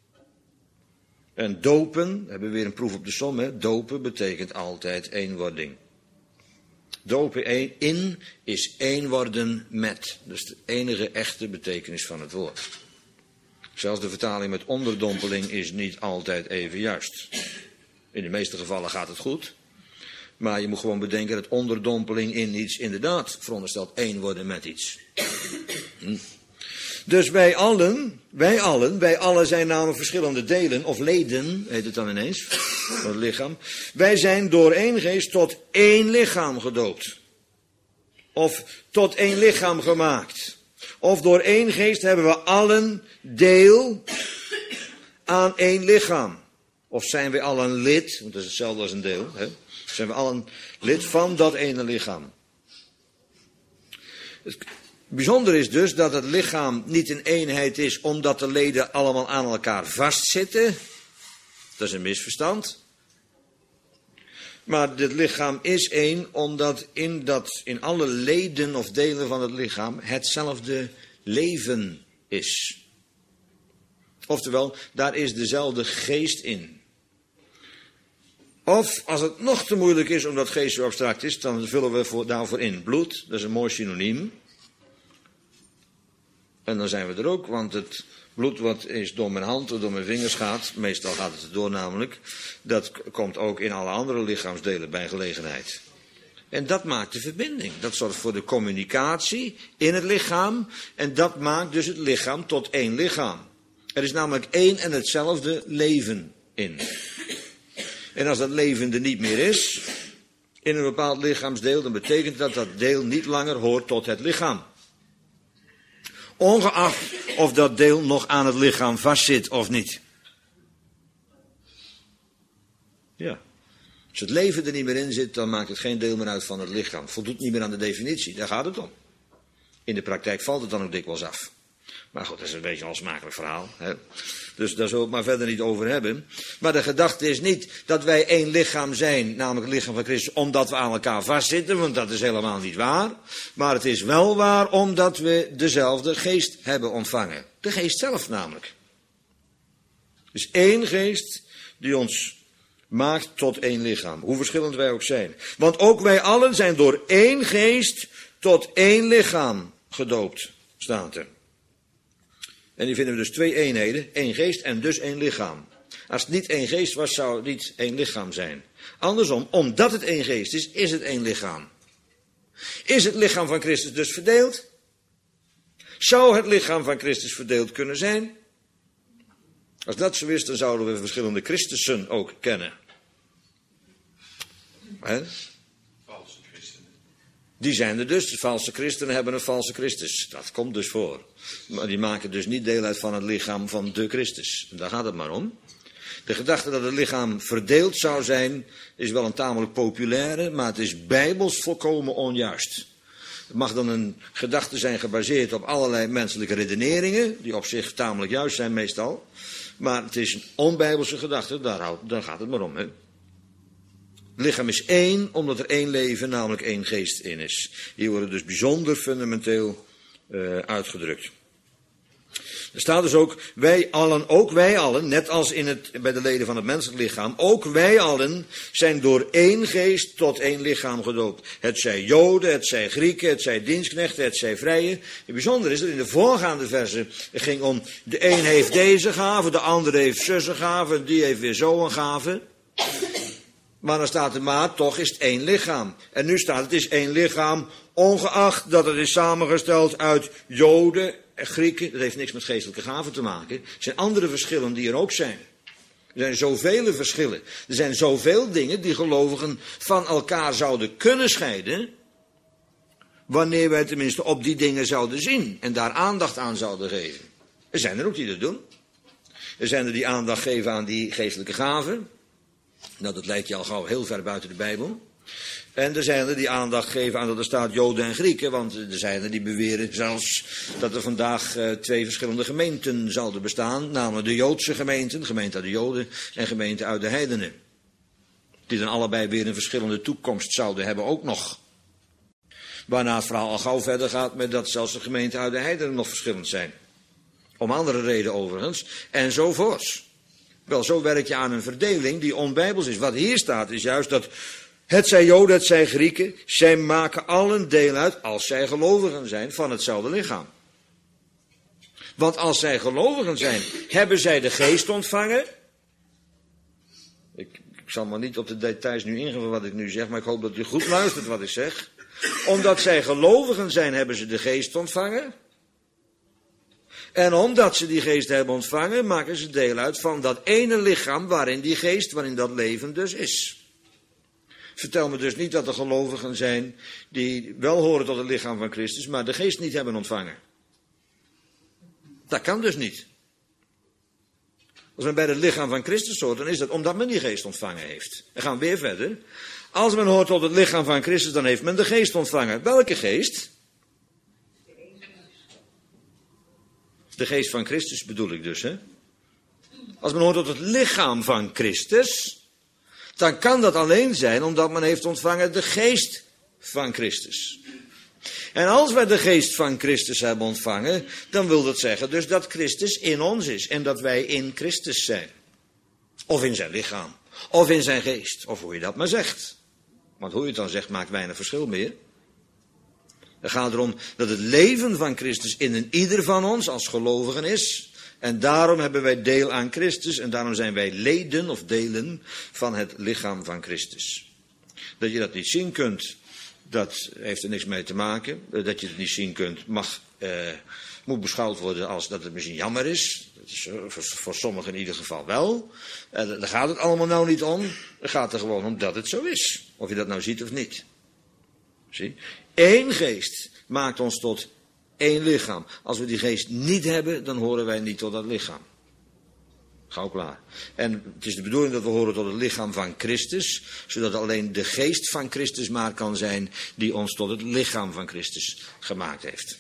En dopen, hebben we weer een proef op de som, hè? Dopen betekent altijd eenwording. Dopen in is één worden met. Dus de enige echte betekenis van het woord. Zelfs de vertaling met onderdompeling is niet altijd even juist. In de meeste gevallen gaat het goed. Maar je moet gewoon bedenken dat onderdompeling in iets inderdaad veronderstelt één worden met iets. Hm. Dus wij allen, wij allen, wij allen zijn namelijk verschillende delen, of leden, heet het dan ineens, van het lichaam. Wij zijn door één geest tot één lichaam gedoopt. of tot één lichaam gemaakt. Of door één geest hebben we allen deel aan één lichaam. Of zijn we allen lid, want dat is hetzelfde als een deel. Hè? Zijn we allen lid van dat ene lichaam. Het bijzonder is dus dat het lichaam niet een eenheid is omdat de leden allemaal aan elkaar vastzitten. Dat is een misverstand. Maar dit lichaam is één omdat in, dat, in alle leden of delen van het lichaam hetzelfde leven is. Oftewel, daar is dezelfde geest in. Of, als het nog te moeilijk is omdat geest zo abstract is, dan vullen we voor, daarvoor in bloed. Dat is een mooi synoniem. En dan zijn we er ook, want het bloed wat eens door mijn hand of door mijn vingers gaat, meestal gaat het erdoor namelijk, dat komt ook in alle andere lichaamsdelen bij gelegenheid. En dat maakt de verbinding. Dat zorgt voor de communicatie in het lichaam. En dat maakt dus het lichaam tot één lichaam. Er is namelijk één en hetzelfde leven in. En als dat leven er niet meer is, in een bepaald lichaamsdeel, dan betekent dat dat deel niet langer hoort tot het lichaam. Ongeacht of dat deel nog aan het lichaam vastzit of niet. Ja. Als het leven er niet meer in zit, dan maakt het geen deel meer uit van het lichaam. Voldoet niet meer aan de definitie, daar gaat het om. In de praktijk valt het dan ook dikwijls af. Maar goed, dat is een beetje een onsmakelijk verhaal. Hè? Dus daar zullen we het maar verder niet over hebben. Maar de gedachte is niet dat wij één lichaam zijn, namelijk het lichaam van Christus, omdat we aan elkaar vastzitten, want dat is helemaal niet waar. Maar het is wel waar omdat we dezelfde geest hebben ontvangen. De geest zelf namelijk. Dus één geest die ons maakt tot één lichaam, hoe verschillend wij ook zijn. Want ook wij allen zijn door één geest tot één lichaam gedoopt, staat er. En die vinden we dus twee eenheden, één geest en dus één lichaam. Als het niet één geest was, zou het niet één lichaam zijn. Andersom, omdat het één geest is, is het één lichaam. Is het lichaam van Christus dus verdeeld? Zou het lichaam van Christus verdeeld kunnen zijn? Als dat zo is, dan zouden we verschillende Christussen ook kennen. He? Valse christenen. Die zijn er dus. De valse christenen hebben een valse Christus. Dat komt dus voor. Maar die maken dus niet deel uit van het lichaam van de Christus. Daar gaat het maar om. De gedachte dat het lichaam verdeeld zou zijn, is wel een tamelijk populaire, maar het is bijbels volkomen onjuist. Het mag dan een gedachte zijn gebaseerd op allerlei menselijke redeneringen, die op zich tamelijk juist zijn meestal. Maar het is een onbijbelse gedachte, daar, houdt, daar gaat het maar om. Hè? Het lichaam is één, omdat er één leven, namelijk één geest in is. Hier wordt het dus bijzonder fundamenteel uh, uitgedrukt. Er staat dus ook, wij allen, ook wij allen, net als in het, bij de leden van het menselijk lichaam, ook wij allen zijn door één geest tot één lichaam gedoopt. Het zij Joden, het zij Grieken, het zij dienstknechten, het zij vrije. Het bijzondere is dat in de voorgaande versen het ging om, de een heeft deze gave, de ander heeft zussen gave, die heeft weer zo een gave. Maar dan staat er maar, toch is het één lichaam. En nu staat het is één lichaam, ongeacht dat het is samengesteld uit Joden, Grieken. Dat heeft niks met geestelijke gaven te maken. Er zijn andere verschillen die er ook zijn. Er zijn zoveel verschillen. Er zijn zoveel dingen die gelovigen van elkaar zouden kunnen scheiden, wanneer wij tenminste op die dingen zouden zien en daar aandacht aan zouden geven. Er zijn er ook die dat doen. Er zijn er die aandacht geven aan die geestelijke gaven. Nou, dat leidt je al gauw heel ver buiten de Bijbel. En er zijn er die aandacht geven aan dat er staat Joden en Grieken. Want er zijn er die beweren zelfs dat er vandaag uh, twee verschillende gemeenten zouden bestaan. Namelijk de Joodse gemeenten, gemeente uit de Joden en gemeente uit de heidenen. Die dan allebei weer een verschillende toekomst zouden hebben ook nog. Waarna het verhaal al gauw verder gaat met dat zelfs de gemeenten uit de heidenen nog verschillend zijn. Om andere redenen overigens. En zo voorts. Wel, zo werk je aan een verdeling die onbijbels is. Wat hier staat is juist dat het zij Joden, het zij Grieken, zij maken allen deel uit, als zij gelovigen zijn, van hetzelfde lichaam. Want als zij gelovigen zijn, hebben zij de geest ontvangen. Ik, ik zal maar niet op de details nu ingaan van wat ik nu zeg, maar ik hoop dat u goed luistert wat ik zeg. Omdat zij gelovigen zijn, hebben ze de geest ontvangen. En omdat ze die geest hebben ontvangen, maken ze deel uit van dat ene lichaam waarin die geest, waarin dat leven dus is. Vertel me dus niet dat er gelovigen zijn die wel horen tot het lichaam van Christus, maar de geest niet hebben ontvangen. Dat kan dus niet. Als men bij het lichaam van Christus hoort, dan is dat omdat men die geest ontvangen heeft. Dan gaan we weer verder. Als men hoort tot het lichaam van Christus, dan heeft men de geest ontvangen. Welke geest? De geest van Christus bedoel ik dus, hè? Als men hoort tot het lichaam van Christus, dan kan dat alleen zijn omdat men heeft ontvangen de geest van Christus. En als wij de geest van Christus hebben ontvangen, dan wil dat zeggen dus dat Christus in ons is en dat wij in Christus zijn. Of in zijn lichaam, of in zijn geest, of hoe je dat maar zegt. Want hoe je het dan zegt maakt weinig verschil meer. Het gaat erom dat het leven van Christus in een ieder van ons als gelovigen is. En daarom hebben wij deel aan Christus en daarom zijn wij leden of delen van het lichaam van Christus. Dat je dat niet zien kunt, dat heeft er niks mee te maken. Dat je het niet zien kunt, mag, eh, moet beschouwd worden als dat het misschien jammer is. Dat is voor, voor sommigen in ieder geval wel. Eh, daar gaat het allemaal nou niet om. Het gaat er gewoon om dat het zo is. Of je dat nou ziet of niet. Zie? Eén geest maakt ons tot één lichaam. Als we die geest niet hebben, dan horen wij niet tot dat lichaam. Gauw klaar. En het is de bedoeling dat we horen tot het lichaam van Christus, zodat alleen de geest van Christus maar kan zijn die ons tot het lichaam van Christus gemaakt heeft.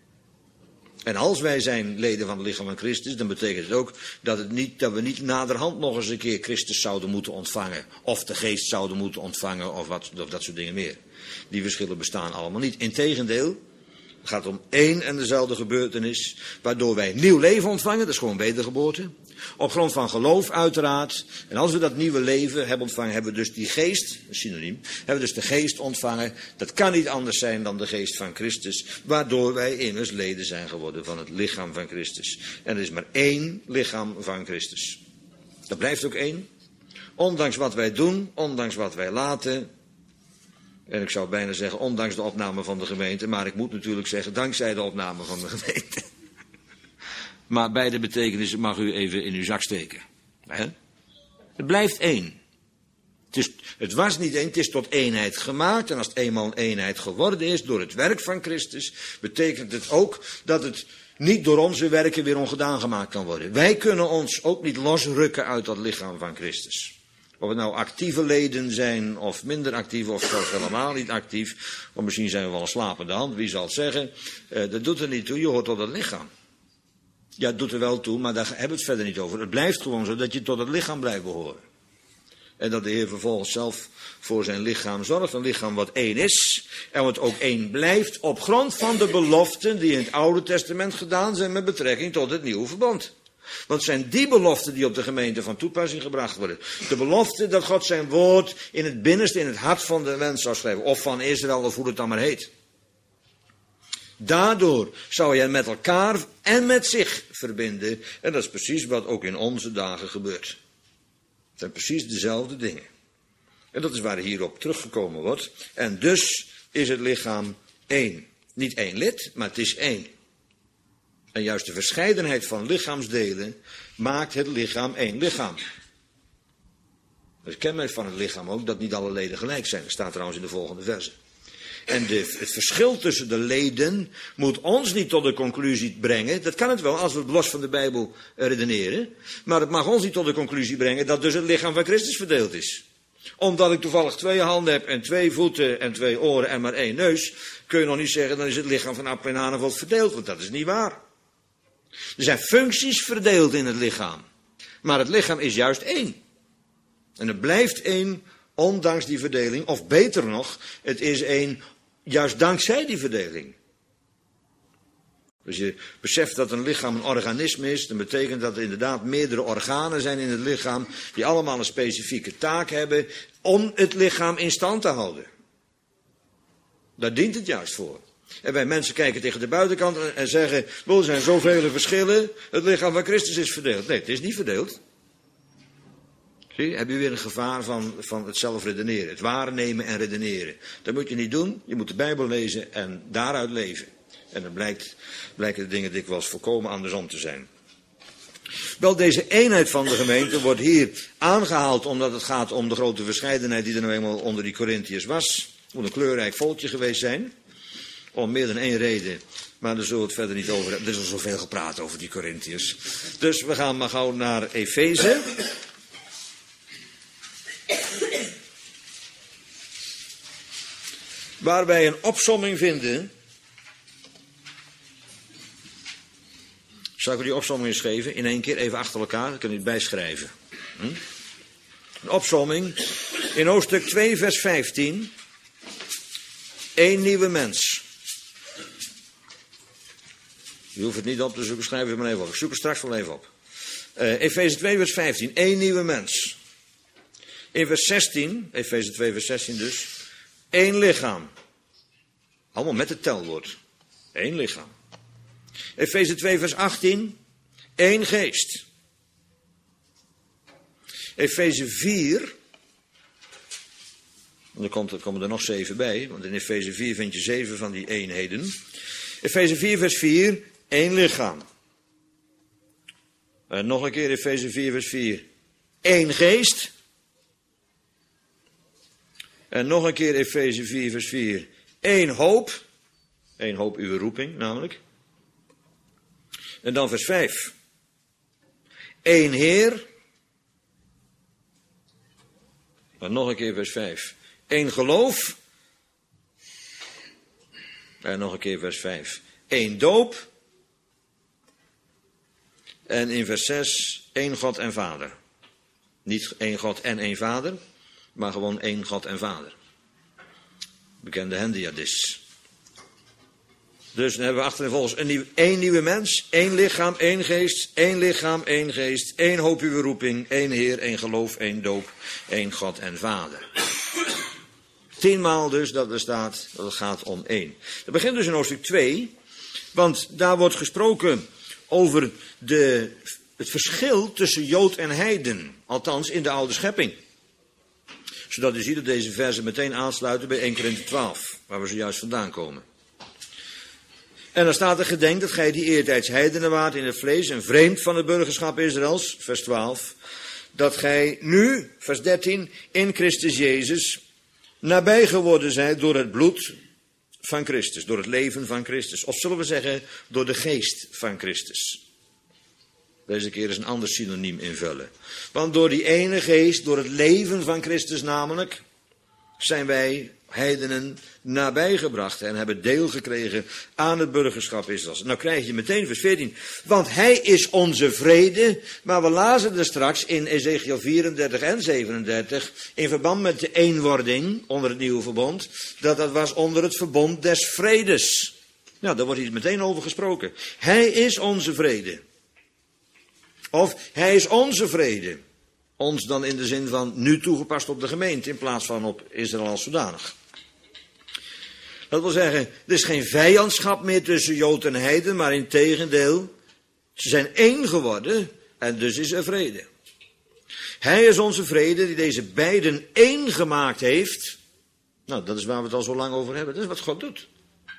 En als wij zijn leden van het lichaam van Christus, dan betekent het ook dat, het niet, dat we niet naderhand nog eens een keer Christus zouden moeten ontvangen. Of de geest zouden moeten ontvangen of, wat, of dat soort dingen meer. Die verschillen bestaan allemaal niet. Integendeel, het gaat om één en dezelfde gebeurtenis, waardoor wij nieuw leven ontvangen, dat is gewoon wedergeboorte. Op grond van geloof uiteraard. En als we dat nieuwe leven hebben ontvangen, hebben we dus die geest, een synoniem, hebben we dus de geest ontvangen. Dat kan niet anders zijn dan de geest van Christus, waardoor wij immers leden zijn geworden van het lichaam van Christus. En er is maar één lichaam van Christus. Dat blijft ook één. Ondanks wat wij doen, ondanks wat wij laten. En ik zou bijna zeggen, ondanks de opname van de gemeente. Maar ik moet natuurlijk zeggen, dankzij de opname van de gemeente. Maar beide betekenissen mag u even in uw zak steken. He? Het blijft één. Het, is, het was niet één, het is tot eenheid gemaakt. En als het eenmaal een eenheid geworden is door het werk van Christus, betekent het ook dat het niet door onze werken weer ongedaan gemaakt kan worden. Wij kunnen ons ook niet losrukken uit dat lichaam van Christus. Of het nou actieve leden zijn of minder actief of zelfs helemaal niet actief. Of misschien zijn we wel een slapende hand, wie zal het zeggen. Uh, dat doet er niet toe, je hoort tot het lichaam. Ja, het doet er wel toe, maar daar hebben we het verder niet over. Het blijft gewoon zo dat je tot het lichaam blijft behoren. En dat de Heer vervolgens zelf voor zijn lichaam zorgt. Een lichaam wat één is en wat ook één blijft op grond van de beloften die in het Oude Testament gedaan zijn met betrekking tot het Nieuwe Verbond. Want het zijn die beloften die op de gemeente van toepassing gebracht worden. De belofte dat God zijn woord in het binnenste, in het hart van de mens zou schrijven. Of van Israël, of hoe het dan maar heet. Daardoor zou je met elkaar en met zich verbinden. En dat is precies wat ook in onze dagen gebeurt. Het zijn precies dezelfde dingen. En dat is waar hierop teruggekomen wordt. En dus is het lichaam één. Niet één lid, maar het is één. En juist de verscheidenheid van lichaamsdelen maakt het lichaam één lichaam. Dat is kenmerk van het lichaam ook, dat niet alle leden gelijk zijn. Dat staat trouwens in de volgende verse. En de, het verschil tussen de leden moet ons niet tot de conclusie brengen. Dat kan het wel, als we het los van de Bijbel redeneren. Maar het mag ons niet tot de conclusie brengen dat dus het lichaam van Christus verdeeld is. Omdat ik toevallig twee handen heb en twee voeten en twee oren en maar één neus, kun je nog niet zeggen, dan is het lichaam van Ab en Haneveld verdeeld. Want dat is niet waar. Er zijn functies verdeeld in het lichaam. Maar het lichaam is juist één. En het blijft één, ondanks die verdeling. Of beter nog, het is één, juist dankzij die verdeling. Als je beseft dat een lichaam een organisme is, dan betekent dat er inderdaad meerdere organen zijn in het lichaam, die allemaal een specifieke taak hebben om het lichaam in stand te houden. Daar dient het juist voor. En wij mensen kijken tegen de buitenkant en zeggen, er zijn zoveel verschillen, het lichaam van Christus is verdeeld. Nee, het is niet verdeeld. Zie, heb je weer een gevaar van, van het zelf redeneren, het waarnemen en redeneren. Dat moet je niet doen, je moet de Bijbel lezen en daaruit leven. En dan blijkt, blijken de dingen dikwijls volkomen andersom te zijn. Wel, deze eenheid van de gemeente wordt hier aangehaald omdat het gaat om de grote verscheidenheid die er nou eenmaal onder die Corinthiërs was. Het moet een kleurrijk volkje geweest zijn. Om meer dan één reden. Maar daar zullen we het verder niet over hebben. Er is al zoveel gepraat over die Corinthiërs. Dus we gaan maar gauw naar Efeze. Waar wij een opsomming vinden. Zal ik u die opsomming eens geven? In één keer even achter elkaar. Dan kun je het bijschrijven. Hm? Een opsomming. In hoofdstuk twee vers vijftien. Eén nieuwe mens. Je hoeft het niet op te zoeken, schrijf het maar even op. Ik zoek het straks wel even op. Uh, Efeze twee vers vijftien, één nieuwe mens. In vers zestien, Efeze twee vers zestien dus, één lichaam. Allemaal met het telwoord. Eén lichaam. Efeze twee vers achttien, één geest. Efeze vier, en dan komt, er komen er nog zeven bij, want in Efeze vier vind je zeven van die eenheden. Efeze vier vers vier, één lichaam. En nog een keer Efeze vier vers vier, één geest. En nog een keer Efeze vier vers vier, één hoop. Eén hoop uw roeping namelijk. En dan vers vijf, één Heer. En nog een keer vers vijf, één geloof. En nog een keer vers vijf, één doop. En in vers zes, één God en Vader. Niet één God en één Vader, maar gewoon één God en Vader. Bekende hendiadis. Dus dan hebben we achtereenvolgens een nieuw, één nieuwe mens, één lichaam, één geest, één lichaam, één geest, één hoop uw roeping, één Heer, één geloof, één doop, één God en Vader. Tienmaal dus dat er staat dat het gaat om één. Dat begint dus in hoofdstuk twee, want daar wordt gesproken over de, het verschil tussen Jood en heiden. Althans in de oude schepping. Zodat u ziet dat deze versen meteen aansluiten bij eerste Korinthe twaalf, waar we zojuist vandaan komen. En dan staat er gedenkt dat gij die eertijds heidenen waart in het vlees en vreemd van het burgerschap Israëls, vers twaalf. Dat gij nu, vers dertien, in Christus Jezus nabij geworden zijt door het bloed van Christus, door het leven van Christus. Of zullen we zeggen, door de geest van Christus. Deze keer is een ander synoniem invullen. Want door die ene geest, door het leven van Christus namelijk, zijn wij heidenen nabijgebracht en hebben deel gekregen aan het burgerschap Israëls. Nou krijg je meteen vers veertien. Want hij is onze vrede, maar we lazen er straks in Ezekiel vierendertig en zevenendertig, in verband met de eenwording onder het nieuwe verbond, dat dat was onder het verbond des vredes. Nou, daar wordt hier meteen over gesproken. Hij is onze vrede. Of hij is onze vrede. Ons dan in de zin van nu toegepast op de gemeente in plaats van op Israël als zodanig. Dat wil zeggen, er is geen vijandschap meer tussen Jood en heiden, maar integendeel, ze zijn één geworden en dus is er vrede. Hij is onze vrede die deze beiden één gemaakt heeft. Nou, dat is waar we het al zo lang over hebben. Dat is wat God doet.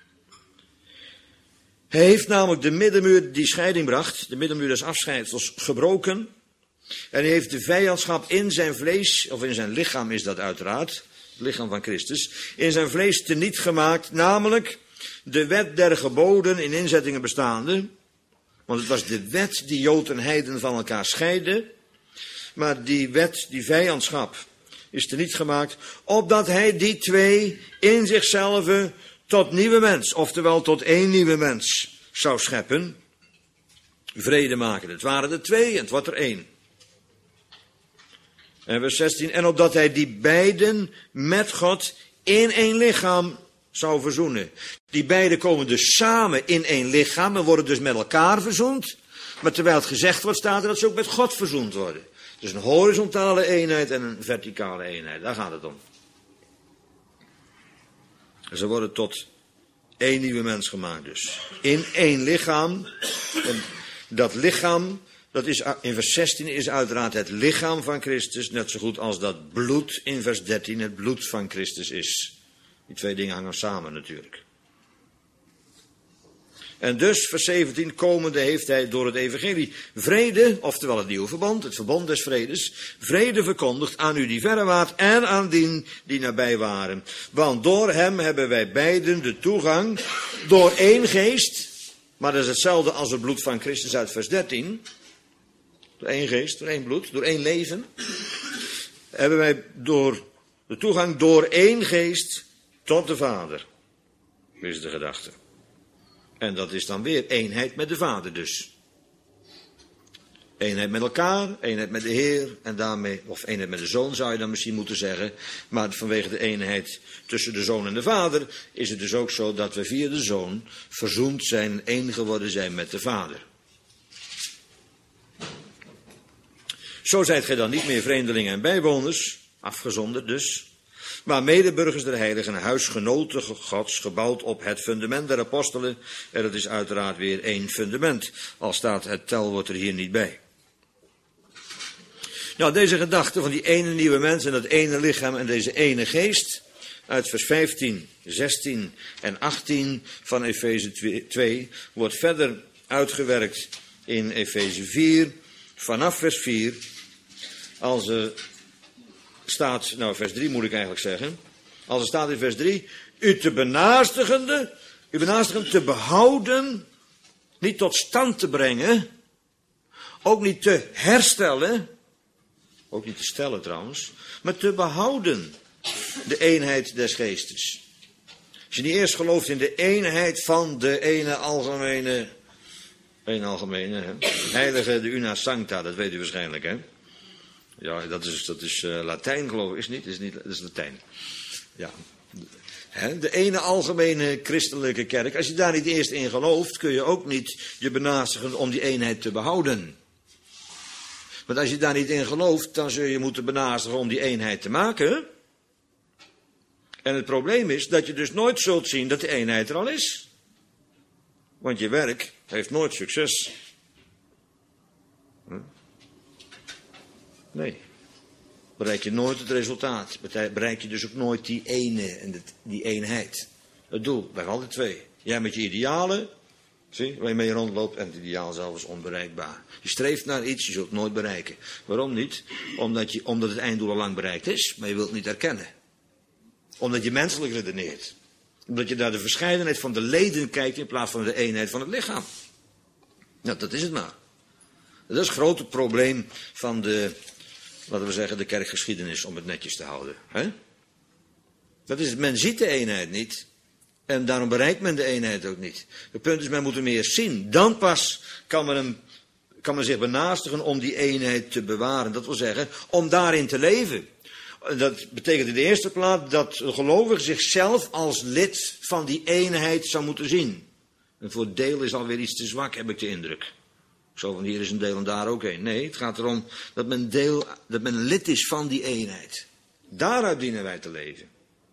Hij heeft namelijk de middenmuur die scheiding bracht, de middenmuur des afscheidsels, gebroken. En hij heeft de vijandschap in zijn vlees, of in zijn lichaam is dat uiteraard, het lichaam van Christus, in zijn vlees teniet gemaakt, namelijk de wet der geboden in inzettingen bestaande. Want het was de wet die Jood en heiden van elkaar scheidde, maar die wet, die vijandschap, is teniet gemaakt, opdat hij die twee in zichzelf tot nieuwe mens, oftewel tot één nieuwe mens, zou scheppen, vrede maken. Het waren er twee en het wordt er één. En vers zestien, en opdat hij die beiden met God in één lichaam zou verzoenen. Die beiden komen dus samen in één lichaam en worden dus met elkaar verzoend. Maar terwijl het gezegd wordt, staat er dat ze ook met God verzoend worden. Dus een horizontale eenheid en een verticale eenheid, daar gaat het om. En ze worden tot één nieuwe mens gemaakt dus. In één lichaam. En dat lichaam, dat is in vers zestien is uiteraard het lichaam van Christus, net zo goed als dat bloed in vers dertien het bloed van Christus is. Die twee dingen hangen samen natuurlijk. En dus, vers zeventien, komende heeft hij door het evangelie vrede, oftewel het nieuwe verbond, het verbond des vredes, vrede verkondigd aan u die verre waart en aan die die nabij waren. Want door hem hebben wij beiden de toegang door één geest, maar dat is hetzelfde als het bloed van Christus uit vers dertien. Door één geest, door één bloed, door één leven. Hebben wij door de toegang door één geest tot de Vader. Dat is de gedachte. En dat is dan weer eenheid met de Vader dus. Eenheid met elkaar, eenheid met de Heer en daarmee, of eenheid met de Zoon zou je dan misschien moeten zeggen. Maar vanwege de eenheid tussen de Zoon en de Vader is het dus ook zo dat we via de Zoon verzoend zijn, één geworden zijn met de Vader. Zo zijt gij dan niet meer vreemdelingen en bijwoners, afgezonderd dus, maar medeburgers der heiligen en huisgenoten Gods, gebouwd op het fundament der apostelen. En dat is uiteraard weer één fundament, al staat het telwoord er hier niet bij. Nou, deze gedachte van die ene nieuwe mens en dat ene lichaam en deze ene geest, uit vers vijftien, zestien en achttien van Efeze twee, wordt verder uitgewerkt in Efeze vier, vanaf vers vier, als er staat, nou vers drie moet ik eigenlijk zeggen, als er staat in vers drie, u te benaastigende, u benaastigende te behouden, niet tot stand te brengen, ook niet te herstellen, ook niet te stellen trouwens, maar te behouden de eenheid des geestes. Als je niet eerst gelooft in de eenheid van de ene algemene, een algemene, hè? Heilige, de una sancta, dat weet u waarschijnlijk, hè? Ja, dat is, dat is uh, Latijn, geloof ik. Is niet? Is niet? Dat is Latijn. Ja. He, de ene algemene christelijke kerk. Als je daar niet eerst in gelooft, kun je ook niet je benastigen om die eenheid te behouden. Want als je daar niet in gelooft, dan zul je moeten benastigen om die eenheid te maken. En het probleem is dat je dus nooit zult zien dat de eenheid er al is. Want je werk heeft nooit succes. Huh? Nee, bereik je nooit het resultaat. Bereik je dus ook nooit die ene en die eenheid. Het doel, bij alle twee. Jij met je idealen, zie, waar je mee rondloopt en het ideaal zelf is onbereikbaar. Je streeft naar iets, je zult het nooit bereiken. Waarom niet? Omdat, je, omdat het einddoel al lang bereikt is, maar je wilt het niet erkennen. Omdat je menselijk redeneert. Omdat je naar de verscheidenheid van de leden kijkt in plaats van de eenheid van het lichaam. Nou, dat is het maar. Dat is het grote probleem van de, laten we zeggen, de kerkgeschiedenis, om het netjes te houden. Hè? Dat is het, men ziet de eenheid niet. En daarom bereikt men de eenheid ook niet. Het punt is, men moet hem eerst zien. Dan pas kan men, hem, kan men zich benaastigen om die eenheid te bewaren. Dat wil zeggen, om daarin te leven. Dat betekent in de eerste plaats dat de gelovige zichzelf als lid van die eenheid zou moeten zien. En voor deel is alweer iets te zwak, heb ik de indruk. Zo van hier is een deel en daar ook een. Nee, het gaat erom dat men, deel, dat men lid is van die eenheid. Daaruit dienen wij te leven.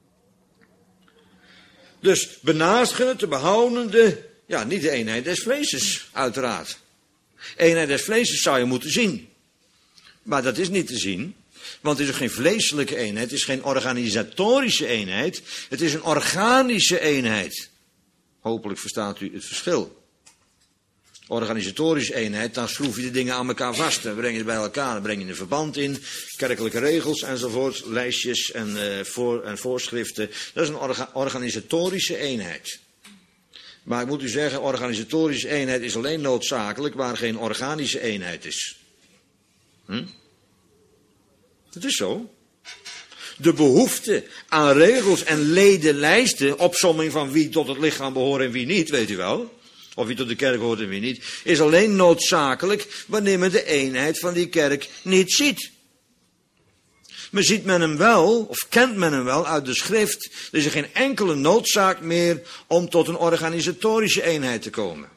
Dus benastigen, te behouden de, ja, niet de eenheid des vleeses, uiteraard. Eenheid des vleeses zou je moeten zien. Maar dat is niet te zien, want het is geen vleeselijke eenheid, het is geen organisatorische eenheid, het is een organische eenheid. Hopelijk verstaat u het verschil. Organisatorische eenheid, dan schroef je de dingen aan elkaar vast. Dan breng je het bij elkaar, dan breng je een verband in. Kerkelijke regels enzovoort, lijstjes en, uh, voor, en voorschriften. Dat is een orga, organisatorische eenheid. Maar ik moet u zeggen, organisatorische eenheid is alleen noodzakelijk waar geen organische eenheid is. Hm? Dat is zo. De behoefte aan regels en ledenlijsten, opsomming van wie tot het lichaam behoort en wie niet, weet u wel. Of wie tot de kerk hoort en wie niet, is alleen noodzakelijk wanneer men de eenheid van die kerk niet ziet. Maar ziet men hem wel, of kent men hem wel uit de schrift, er is er geen enkele noodzaak meer om tot een organisatorische eenheid te komen.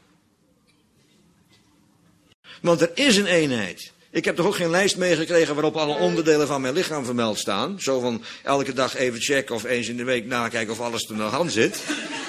Want er is een eenheid. Ik heb toch ook geen lijst meegekregen waarop alle onderdelen van mijn lichaam vermeld staan. Zo van elke dag even checken of eens in de week nakijken of alles er naar hand zit.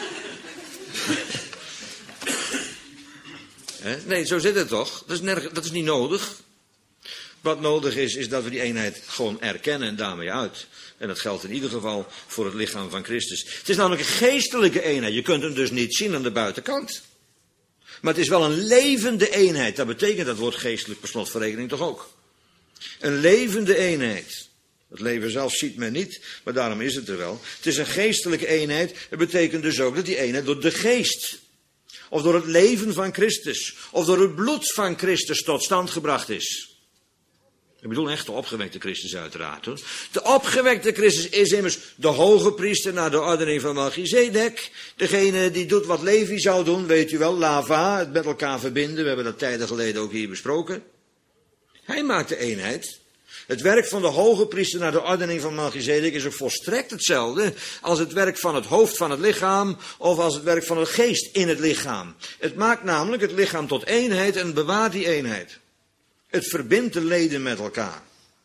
Nee, zo zit het toch? Dat is, nerg- dat is niet nodig. Wat nodig is, is dat we die eenheid gewoon erkennen en daarmee uit. En dat geldt in ieder geval voor het lichaam van Christus. Het is namelijk een geestelijke eenheid. Je kunt hem dus niet zien aan de buitenkant. Maar het is wel een levende eenheid. Dat betekent dat woord geestelijk per slotverrekening toch ook. Een levende eenheid. Het leven zelf ziet men niet, maar daarom is het er wel. Het is een geestelijke eenheid. Het betekent dus ook dat die eenheid door de geest, of door het leven van Christus, of door het bloed van Christus tot stand gebracht is. Ik bedoel echt de opgewekte Christus uiteraard, hoor. De opgewekte Christus is immers de hoge priester naar de ordening van Melchizedek. Degene die doet wat Levi zou doen, weet u wel, lava, het met elkaar verbinden. We hebben dat tijden geleden ook hier besproken. Hij maakt de eenheid. Het werk van de hoge priester naar de ordening van Melchizedek is ook volstrekt hetzelfde als het werk van het hoofd van het lichaam of als het werk van de geest in het lichaam. Het maakt namelijk het lichaam tot eenheid en bewaart die eenheid. Het verbindt de leden met elkaar.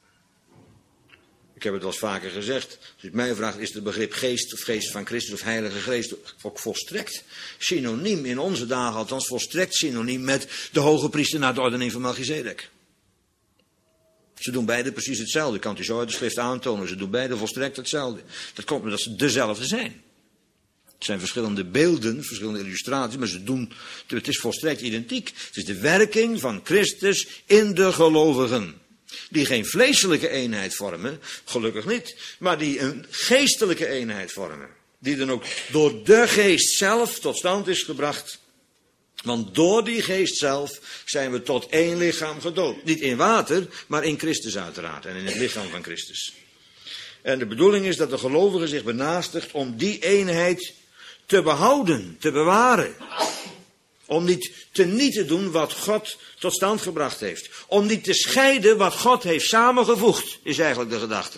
Ik heb het wel eens vaker gezegd. Als u het mij vraagt, is het begrip geest of geest van Christus of heilige geest ook volstrekt synoniem, in onze dagen althans volstrekt synoniem met de hoge priester naar de ordening van Melchizedek. Ze doen beide precies hetzelfde. Kan u zo uit de schrift aantonen. Ze doen beide volstrekt hetzelfde. Dat komt omdat ze dezelfde zijn. Het zijn verschillende beelden, verschillende illustraties, maar ze doen, het is volstrekt identiek. Het is de werking van Christus in de gelovigen. Die geen vleeselijke eenheid vormen, gelukkig niet, maar die een geestelijke eenheid vormen. Die dan ook door de geest zelf tot stand is gebracht. Want door die geest zelf zijn we tot één lichaam gedoopt. Niet in water, maar in Christus uiteraard. En in het lichaam van Christus. En de bedoeling is dat de gelovige zich benaastigt om die eenheid te behouden, te bewaren. Om niet te niet te doen wat God tot stand gebracht heeft. Om niet te scheiden wat God heeft samengevoegd, is eigenlijk de gedachte.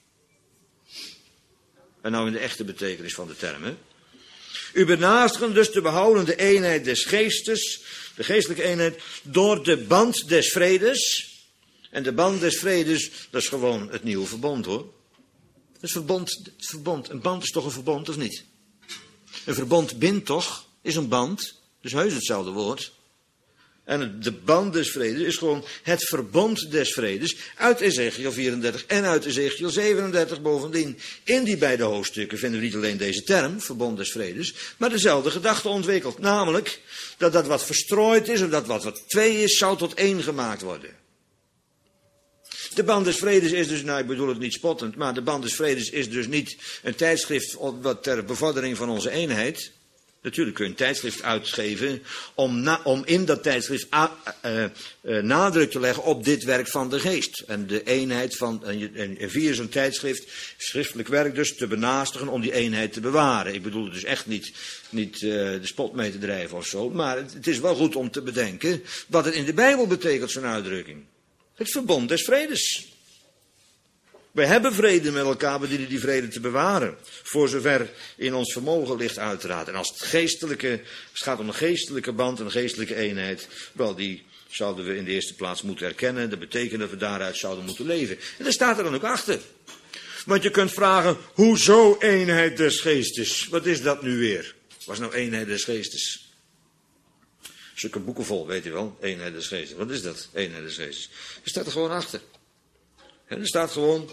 En nou in de echte betekenis van de term, hè. U benaastigen dus te behouden de eenheid des geestes, de geestelijke eenheid, door de band des vredes. En de band des vredes, dat is gewoon het nieuwe verbond, hoor. Dat is verbond, het verbond. Een band is toch een verbond, of niet? Een verbond bindt toch, is een band, dus heus hetzelfde woord. En de band des vredes is gewoon het verbond des vredes uit Ezechiel vierendertig en uit Ezechiel zevenendertig bovendien. In die beide hoofdstukken vinden we niet alleen deze term, verbond des vredes, maar dezelfde gedachte ontwikkeld. Namelijk dat dat wat verstrooid is, of dat wat wat twee is, zou tot één gemaakt worden. De band des vredes is dus, nou ik bedoel het niet spottend, maar de band des vredes is dus niet een tijdschrift ter bevordering van onze eenheid. Natuurlijk kun je een tijdschrift uitgeven om, na, om in dat tijdschrift a, uh, uh, nadruk te leggen op dit werk van de geest. En de eenheid van, en, en via zo'n tijdschrift, schriftelijk werk dus, te benastigen om die eenheid te bewaren. Ik bedoel het dus echt niet, niet uh, de spot mee te drijven of zo, maar het, het is wel goed om te bedenken wat het in de Bijbel betekent, zo'n uitdrukking. Het verbond des vredes. Wij hebben vrede met elkaar, we dienen die vrede te bewaren. Voor zover in ons vermogen ligt uiteraard. En als het geestelijke, als het gaat om een geestelijke band, een geestelijke eenheid, wel die zouden we in de eerste plaats moeten erkennen. Dat betekent dat we daaruit zouden moeten leven. En daar staat er dan ook achter. Want je kunt vragen, hoezo eenheid des geestes? Wat is dat nu weer? Wat is nou eenheid des geestes? Zulke boeken vol, weet u wel, eenheid des geestes. Wat is dat, eenheid des geestes? Er staat er gewoon achter. En er staat gewoon,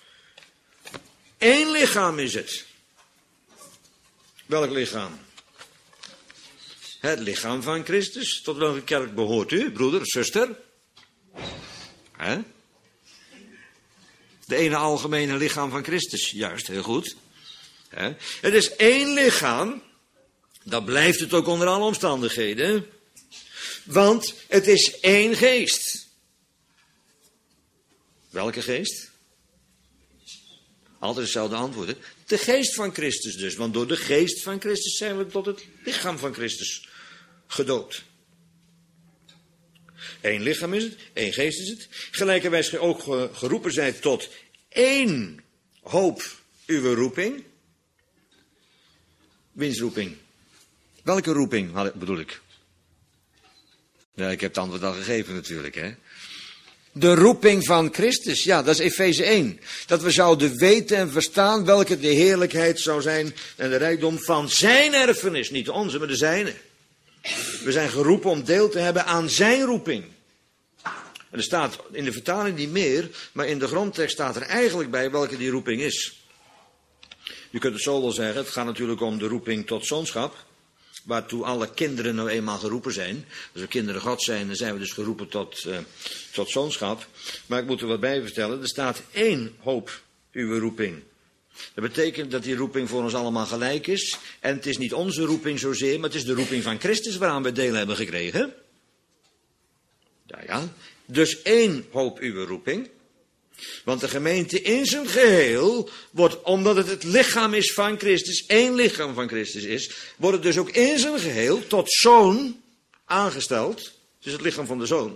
één lichaam is het. Welk lichaam? Het lichaam van Christus. Tot welke kerk behoort u, broeder, zuster? Hè? De ene algemene lichaam van Christus. Juist, heel goed. Hè? Het is één lichaam. Dat blijft het ook onder alle omstandigheden. Want het is één geest. Welke geest? Altijd hetzelfde antwoord. Hè? De geest van Christus dus. Want door de geest van Christus zijn we tot het lichaam van Christus gedoopt. Eén lichaam is het, één geest is het. Gelijkerwijs ge ook geroepen zijt tot één hoop uw roeping. Wiens roeping? Welke roeping bedoel ik? Ja, ik heb het antwoord al gegeven natuurlijk, hè. De roeping van Christus, ja, dat is Efeze één. Dat we zouden weten en verstaan welke de heerlijkheid zou zijn en de rijkdom van zijn erfenis. Niet de onze, maar de zijne. We zijn geroepen om deel te hebben aan zijn roeping. En er staat in de vertaling niet meer, maar in de grondtekst staat er eigenlijk bij welke die roeping is. Je kunt het zo wel zeggen, het gaat natuurlijk om de roeping tot zoonschap. waartoe alle kinderen nou eenmaal geroepen zijn. Als we kinderen God zijn, dan zijn we dus geroepen tot, uh, tot zoonschap. Maar ik moet er wat bij vertellen. Er staat één hoop uw roeping. Dat betekent dat die roeping voor ons allemaal gelijk is. En het is niet onze roeping zozeer, maar het is de roeping van Christus waaraan we deel hebben gekregen. Ja, ja. Dus één hoop uw roeping. Want de gemeente in zijn geheel wordt, omdat het het lichaam is van Christus, één lichaam van Christus is, wordt het dus ook in zijn geheel tot zoon aangesteld. Het is het lichaam van de zoon.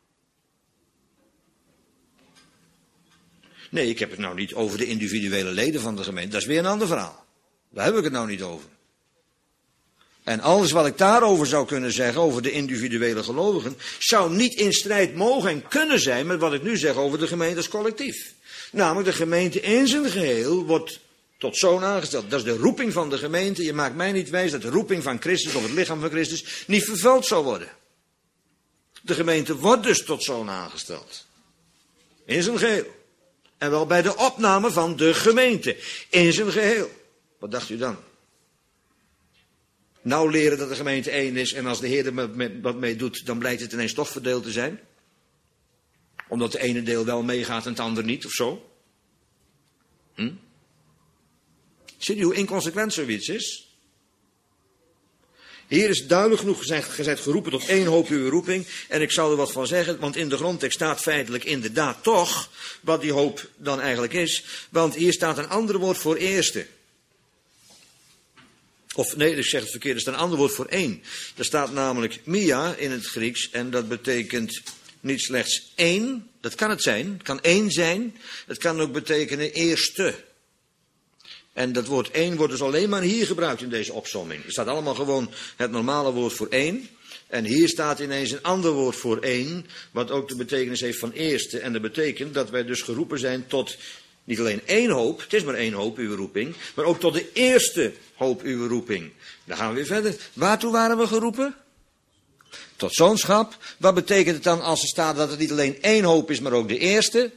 Nee, ik heb het nou niet over de individuele leden van de gemeente. Dat is weer een ander verhaal. Daar heb ik het nou niet over. En alles wat ik daarover zou kunnen zeggen, over de individuele gelovigen, zou niet in strijd mogen en kunnen zijn met wat ik nu zeg over de gemeente als collectief. Namelijk, de gemeente in zijn geheel wordt tot zoon aangesteld. Dat is de roeping van de gemeente. Je maakt mij niet wijs dat de roeping van Christus, of het lichaam van Christus, niet vervuld zou worden. De gemeente wordt dus tot zoon aangesteld. In zijn geheel. En wel bij de opname van de gemeente. In zijn geheel. Wat dacht u dan? Nou leren dat de gemeente één is en als de Heer er wat mee doet, dan blijkt het ineens toch verdeeld te zijn. Omdat de ene deel wel meegaat en het andere niet, of zo. Hm? Ziet u hoe inconsequent zoiets is? Hier is duidelijk genoeg gezegd, gezegd geroepen tot één hoop uw roeping. En ik zal er wat van zeggen, want in de grondtekst staat feitelijk inderdaad toch wat die hoop dan eigenlijk is. Want hier staat een ander woord voor eerste. Of nee, ik zeg het verkeerd, er staat een ander woord voor één. Er staat namelijk mia in het Grieks en dat betekent niet slechts één. Dat kan het zijn, het kan één zijn. Het kan ook betekenen eerste. En dat woord één wordt dus alleen maar hier gebruikt in deze opsomming. Er staat allemaal gewoon het normale woord voor één. En hier staat ineens een ander woord voor één, wat ook de betekenis heeft van eerste. En dat betekent dat wij dus geroepen zijn tot niet alleen één hoop, het is maar één hoop, uw roeping, maar ook tot de eerste hoop, uw roeping. Dan gaan we weer verder. Waartoe waren we geroepen? Tot zoonschap. Wat betekent het dan als er staat dat het niet alleen één hoop is, maar ook de eerste?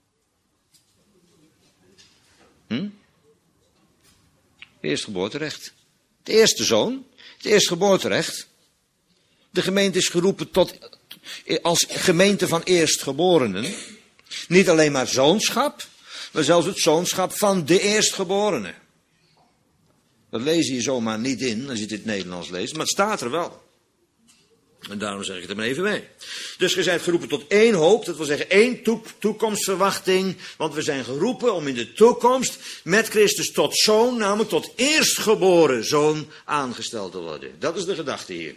Hm? Eerstgeboorterecht. Het eerste zoon, het eerstgeboorterecht. De gemeente is geroepen tot, als gemeente van eerstgeborenen. Niet alleen maar zoonschap, maar zelfs het zoonschap van de eerstgeborene. Dat lees je zomaar niet in, als je dit Nederlands leest, maar het staat er wel. En daarom zeg ik het er maar even bij. Dus je bent geroepen tot één hoop, dat wil zeggen één toekomstverwachting. Want we zijn geroepen om in de toekomst met Christus tot zoon, namelijk tot eerstgeboren zoon aangesteld te worden. Dat is de gedachte hier.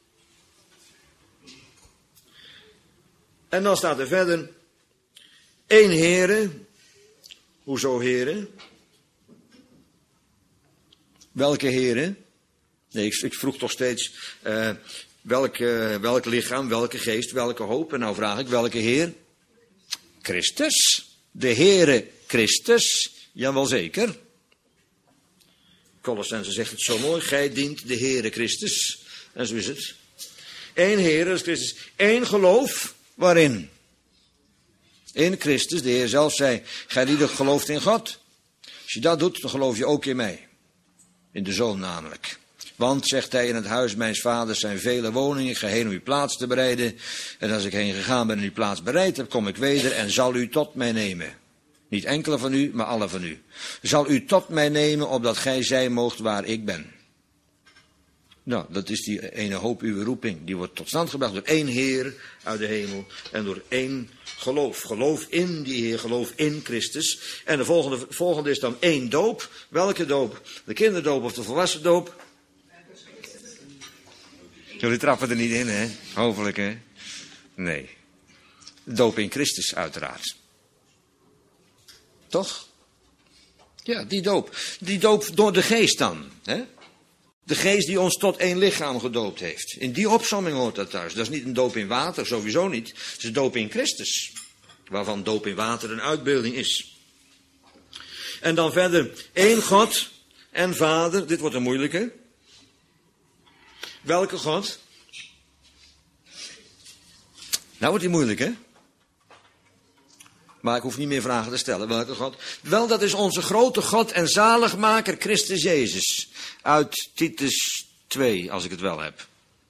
En dan staat er verder, één Heere. Hoezo Heere? Welke Heere? Nee, ik, ik vroeg toch steeds, uh, welk, uh, welk lichaam, welke geest, welke hoop? En nou vraag ik, welke Heer? Christus. De Heere Christus. Jawel zeker. Colossense zegt het zo mooi, gij dient de Heere Christus. En zo is het. Eén Heer, dat is Christus. Eén geloof, waarin? In Christus, de Heer zelf zei, gij die gelooft in God. Als je dat doet, dan geloof je ook in mij. In de Zoon namelijk. Want, zegt hij, in het huis mijns vaders zijn vele woningen, ik ga heen om uw plaats te bereiden. En als ik heen gegaan ben en uw plaats bereid heb, kom ik weder en zal u tot mij nemen. Niet enkele van u, maar alle van u. Zal u tot mij nemen, opdat gij zijn moogt waar ik ben. Nou, dat is die ene hoop uw roeping. Die wordt tot stand gebracht door één Heer uit de hemel en door één geloof. Geloof in die Heer, geloof in Christus. En de volgende, volgende is dan één doop. Welke doop? De kinderdoop of de volwassen doop? Jullie trappen er niet in, hè? Hopelijk, hè? Nee. De doop in Christus, uiteraard. Toch? Ja, die doop. Die doop door de geest dan, hè? De geest die ons tot één lichaam gedoopt heeft. In die opsomming hoort dat thuis. Dat is niet een doop in water, sowieso niet. Het is een doop in Christus. Waarvan doop in water een uitbeelding is. En dan verder, één God en Vader. Dit wordt een moeilijke. Welke God? Nou wordt die moeilijk, hè? Maar ik hoef niet meer vragen te stellen. Welke God? Wel, dat is onze grote God en zaligmaker Christus Jezus. Uit Titus twee, als ik het wel heb.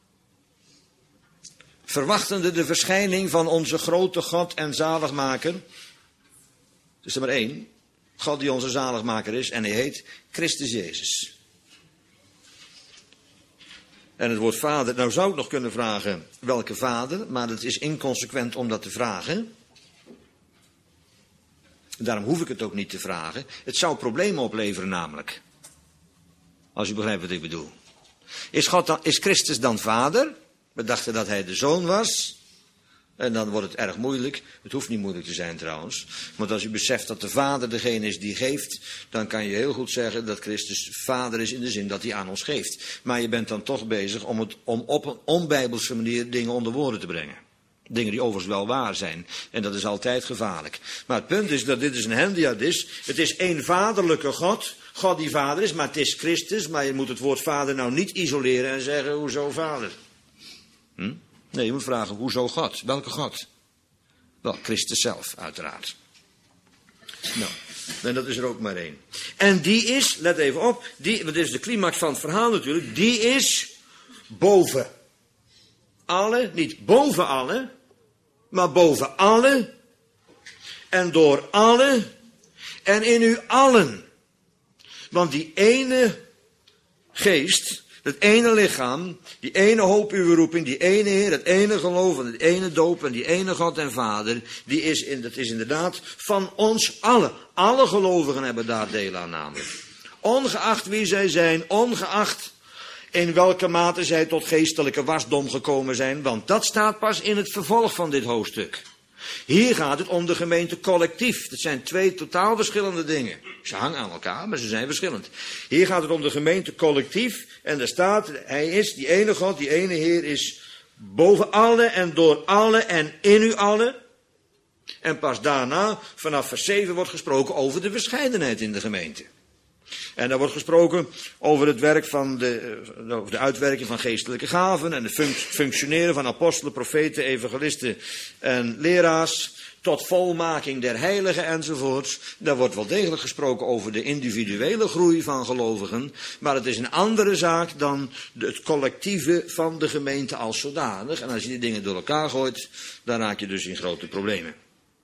Verwachtende de verschijning van onze grote God en zaligmaker. Dus er maar één. God die onze zaligmaker is en hij heet Christus Jezus. En het woord vader, nou zou ik nog kunnen vragen welke vader, maar het is inconsequent om dat te vragen. Daarom hoef ik het ook niet te vragen. Het zou problemen opleveren namelijk. Als u begrijpt wat ik bedoel. Is, God dan, is Christus dan vader? We dachten dat hij de zoon was. En dan wordt het erg moeilijk. Het hoeft niet moeilijk te zijn trouwens. Want als u beseft dat de vader degene is die geeft, dan kan je heel goed zeggen dat Christus vader is in de zin dat hij aan ons geeft. Maar je bent dan toch bezig om, het, om op een onbijbelse manier dingen onder woorden te brengen. Dingen die overigens wel waar zijn. En dat is altijd gevaarlijk. Maar het punt is dat dit is een hendiadys. Het is één vaderlijke God. God die vader is, maar het is Christus. Maar je moet het woord vader nou niet isoleren en zeggen, hoezo vader? Hm? Nee, je moet vragen, hoezo God? Welke God? Wel, Christus zelf, uiteraard. Nou, en dat is er ook maar één. En die is, let even op, die, dat is de climax van het verhaal natuurlijk, die is boven alle, niet boven alle, maar boven alle, en door alle, en in u allen. Want die ene geest, dat ene lichaam, die ene hoop uw roeping, die ene Heer, dat ene geloof en het ene doop en die ene God en Vader, die is, in, dat is inderdaad van ons allen. Alle gelovigen hebben daar deel aan namelijk. Ongeacht wie zij zijn, ongeacht in welke mate zij tot geestelijke wasdom gekomen zijn, want dat staat pas in het vervolg van dit hoofdstuk. Hier gaat het om de gemeente collectief. Dat zijn twee totaal verschillende dingen. Ze hangen aan elkaar, maar ze zijn verschillend. Hier gaat het om de gemeente collectief. En daar staat, hij is, die ene God, die ene Heer is boven alle en door alle en in u allen. En pas daarna, vanaf vers zeven, wordt gesproken over de verscheidenheid in de gemeente. En daar wordt gesproken over het werk van de, over de uitwerking van geestelijke gaven en het functioneren van apostelen, profeten, evangelisten en leraars tot volmaking der heiligen enzovoorts. Daar wordt wel degelijk gesproken over de individuele groei van gelovigen, maar het is een andere zaak dan het collectieve van de gemeente als zodanig. En als je die dingen door elkaar gooit, dan raak je dus in grote problemen.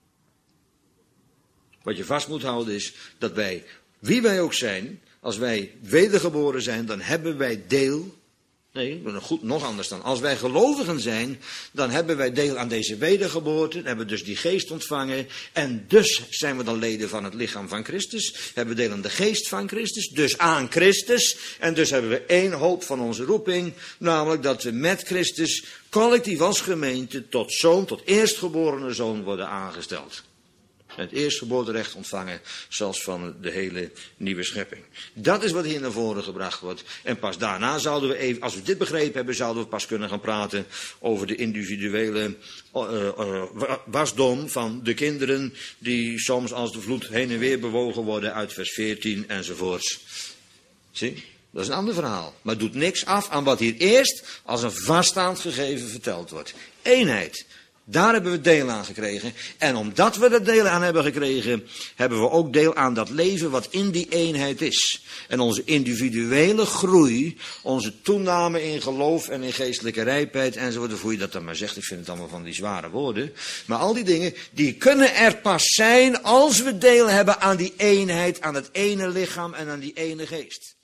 Wat je vast moet houden is dat wij, wie wij ook zijn, als wij wedergeboren zijn, dan hebben wij deel. Nee, goed, nog anders dan. Als wij gelovigen zijn, dan hebben wij deel aan deze wedergeboorte. Hebben dus die geest ontvangen. En dus zijn we dan leden van het lichaam van Christus. Hebben we deel aan de geest van Christus. Dus aan Christus. En dus hebben we één hoop van onze roeping. Namelijk dat we met Christus collectief als gemeente tot zoon, tot eerstgeborene zoon worden aangesteld. Het eerstgeboorterecht ontvangen, zoals van de hele nieuwe schepping. Dat is wat hier naar voren gebracht wordt. En pas daarna zouden we even, als we dit begrepen hebben, zouden we pas kunnen gaan praten over de individuele uh, uh, wasdom van de kinderen, die soms als de vloed heen en weer bewogen worden uit vers veertien enzovoorts. Zie, dat is een ander verhaal. Maar het doet niks af aan wat hier eerst als een vaststaand gegeven verteld wordt. Eenheid. Daar hebben we deel aan gekregen. En omdat we dat deel aan hebben gekregen, hebben we ook deel aan dat leven wat in die eenheid is. En onze individuele groei, onze toename in geloof en in geestelijke rijpheid enzovoort, hoe je dat dan maar zegt, ik vind het allemaal van die zware woorden. Maar al die dingen, die kunnen er pas zijn als we deel hebben aan die eenheid, aan het ene lichaam en aan die ene geest.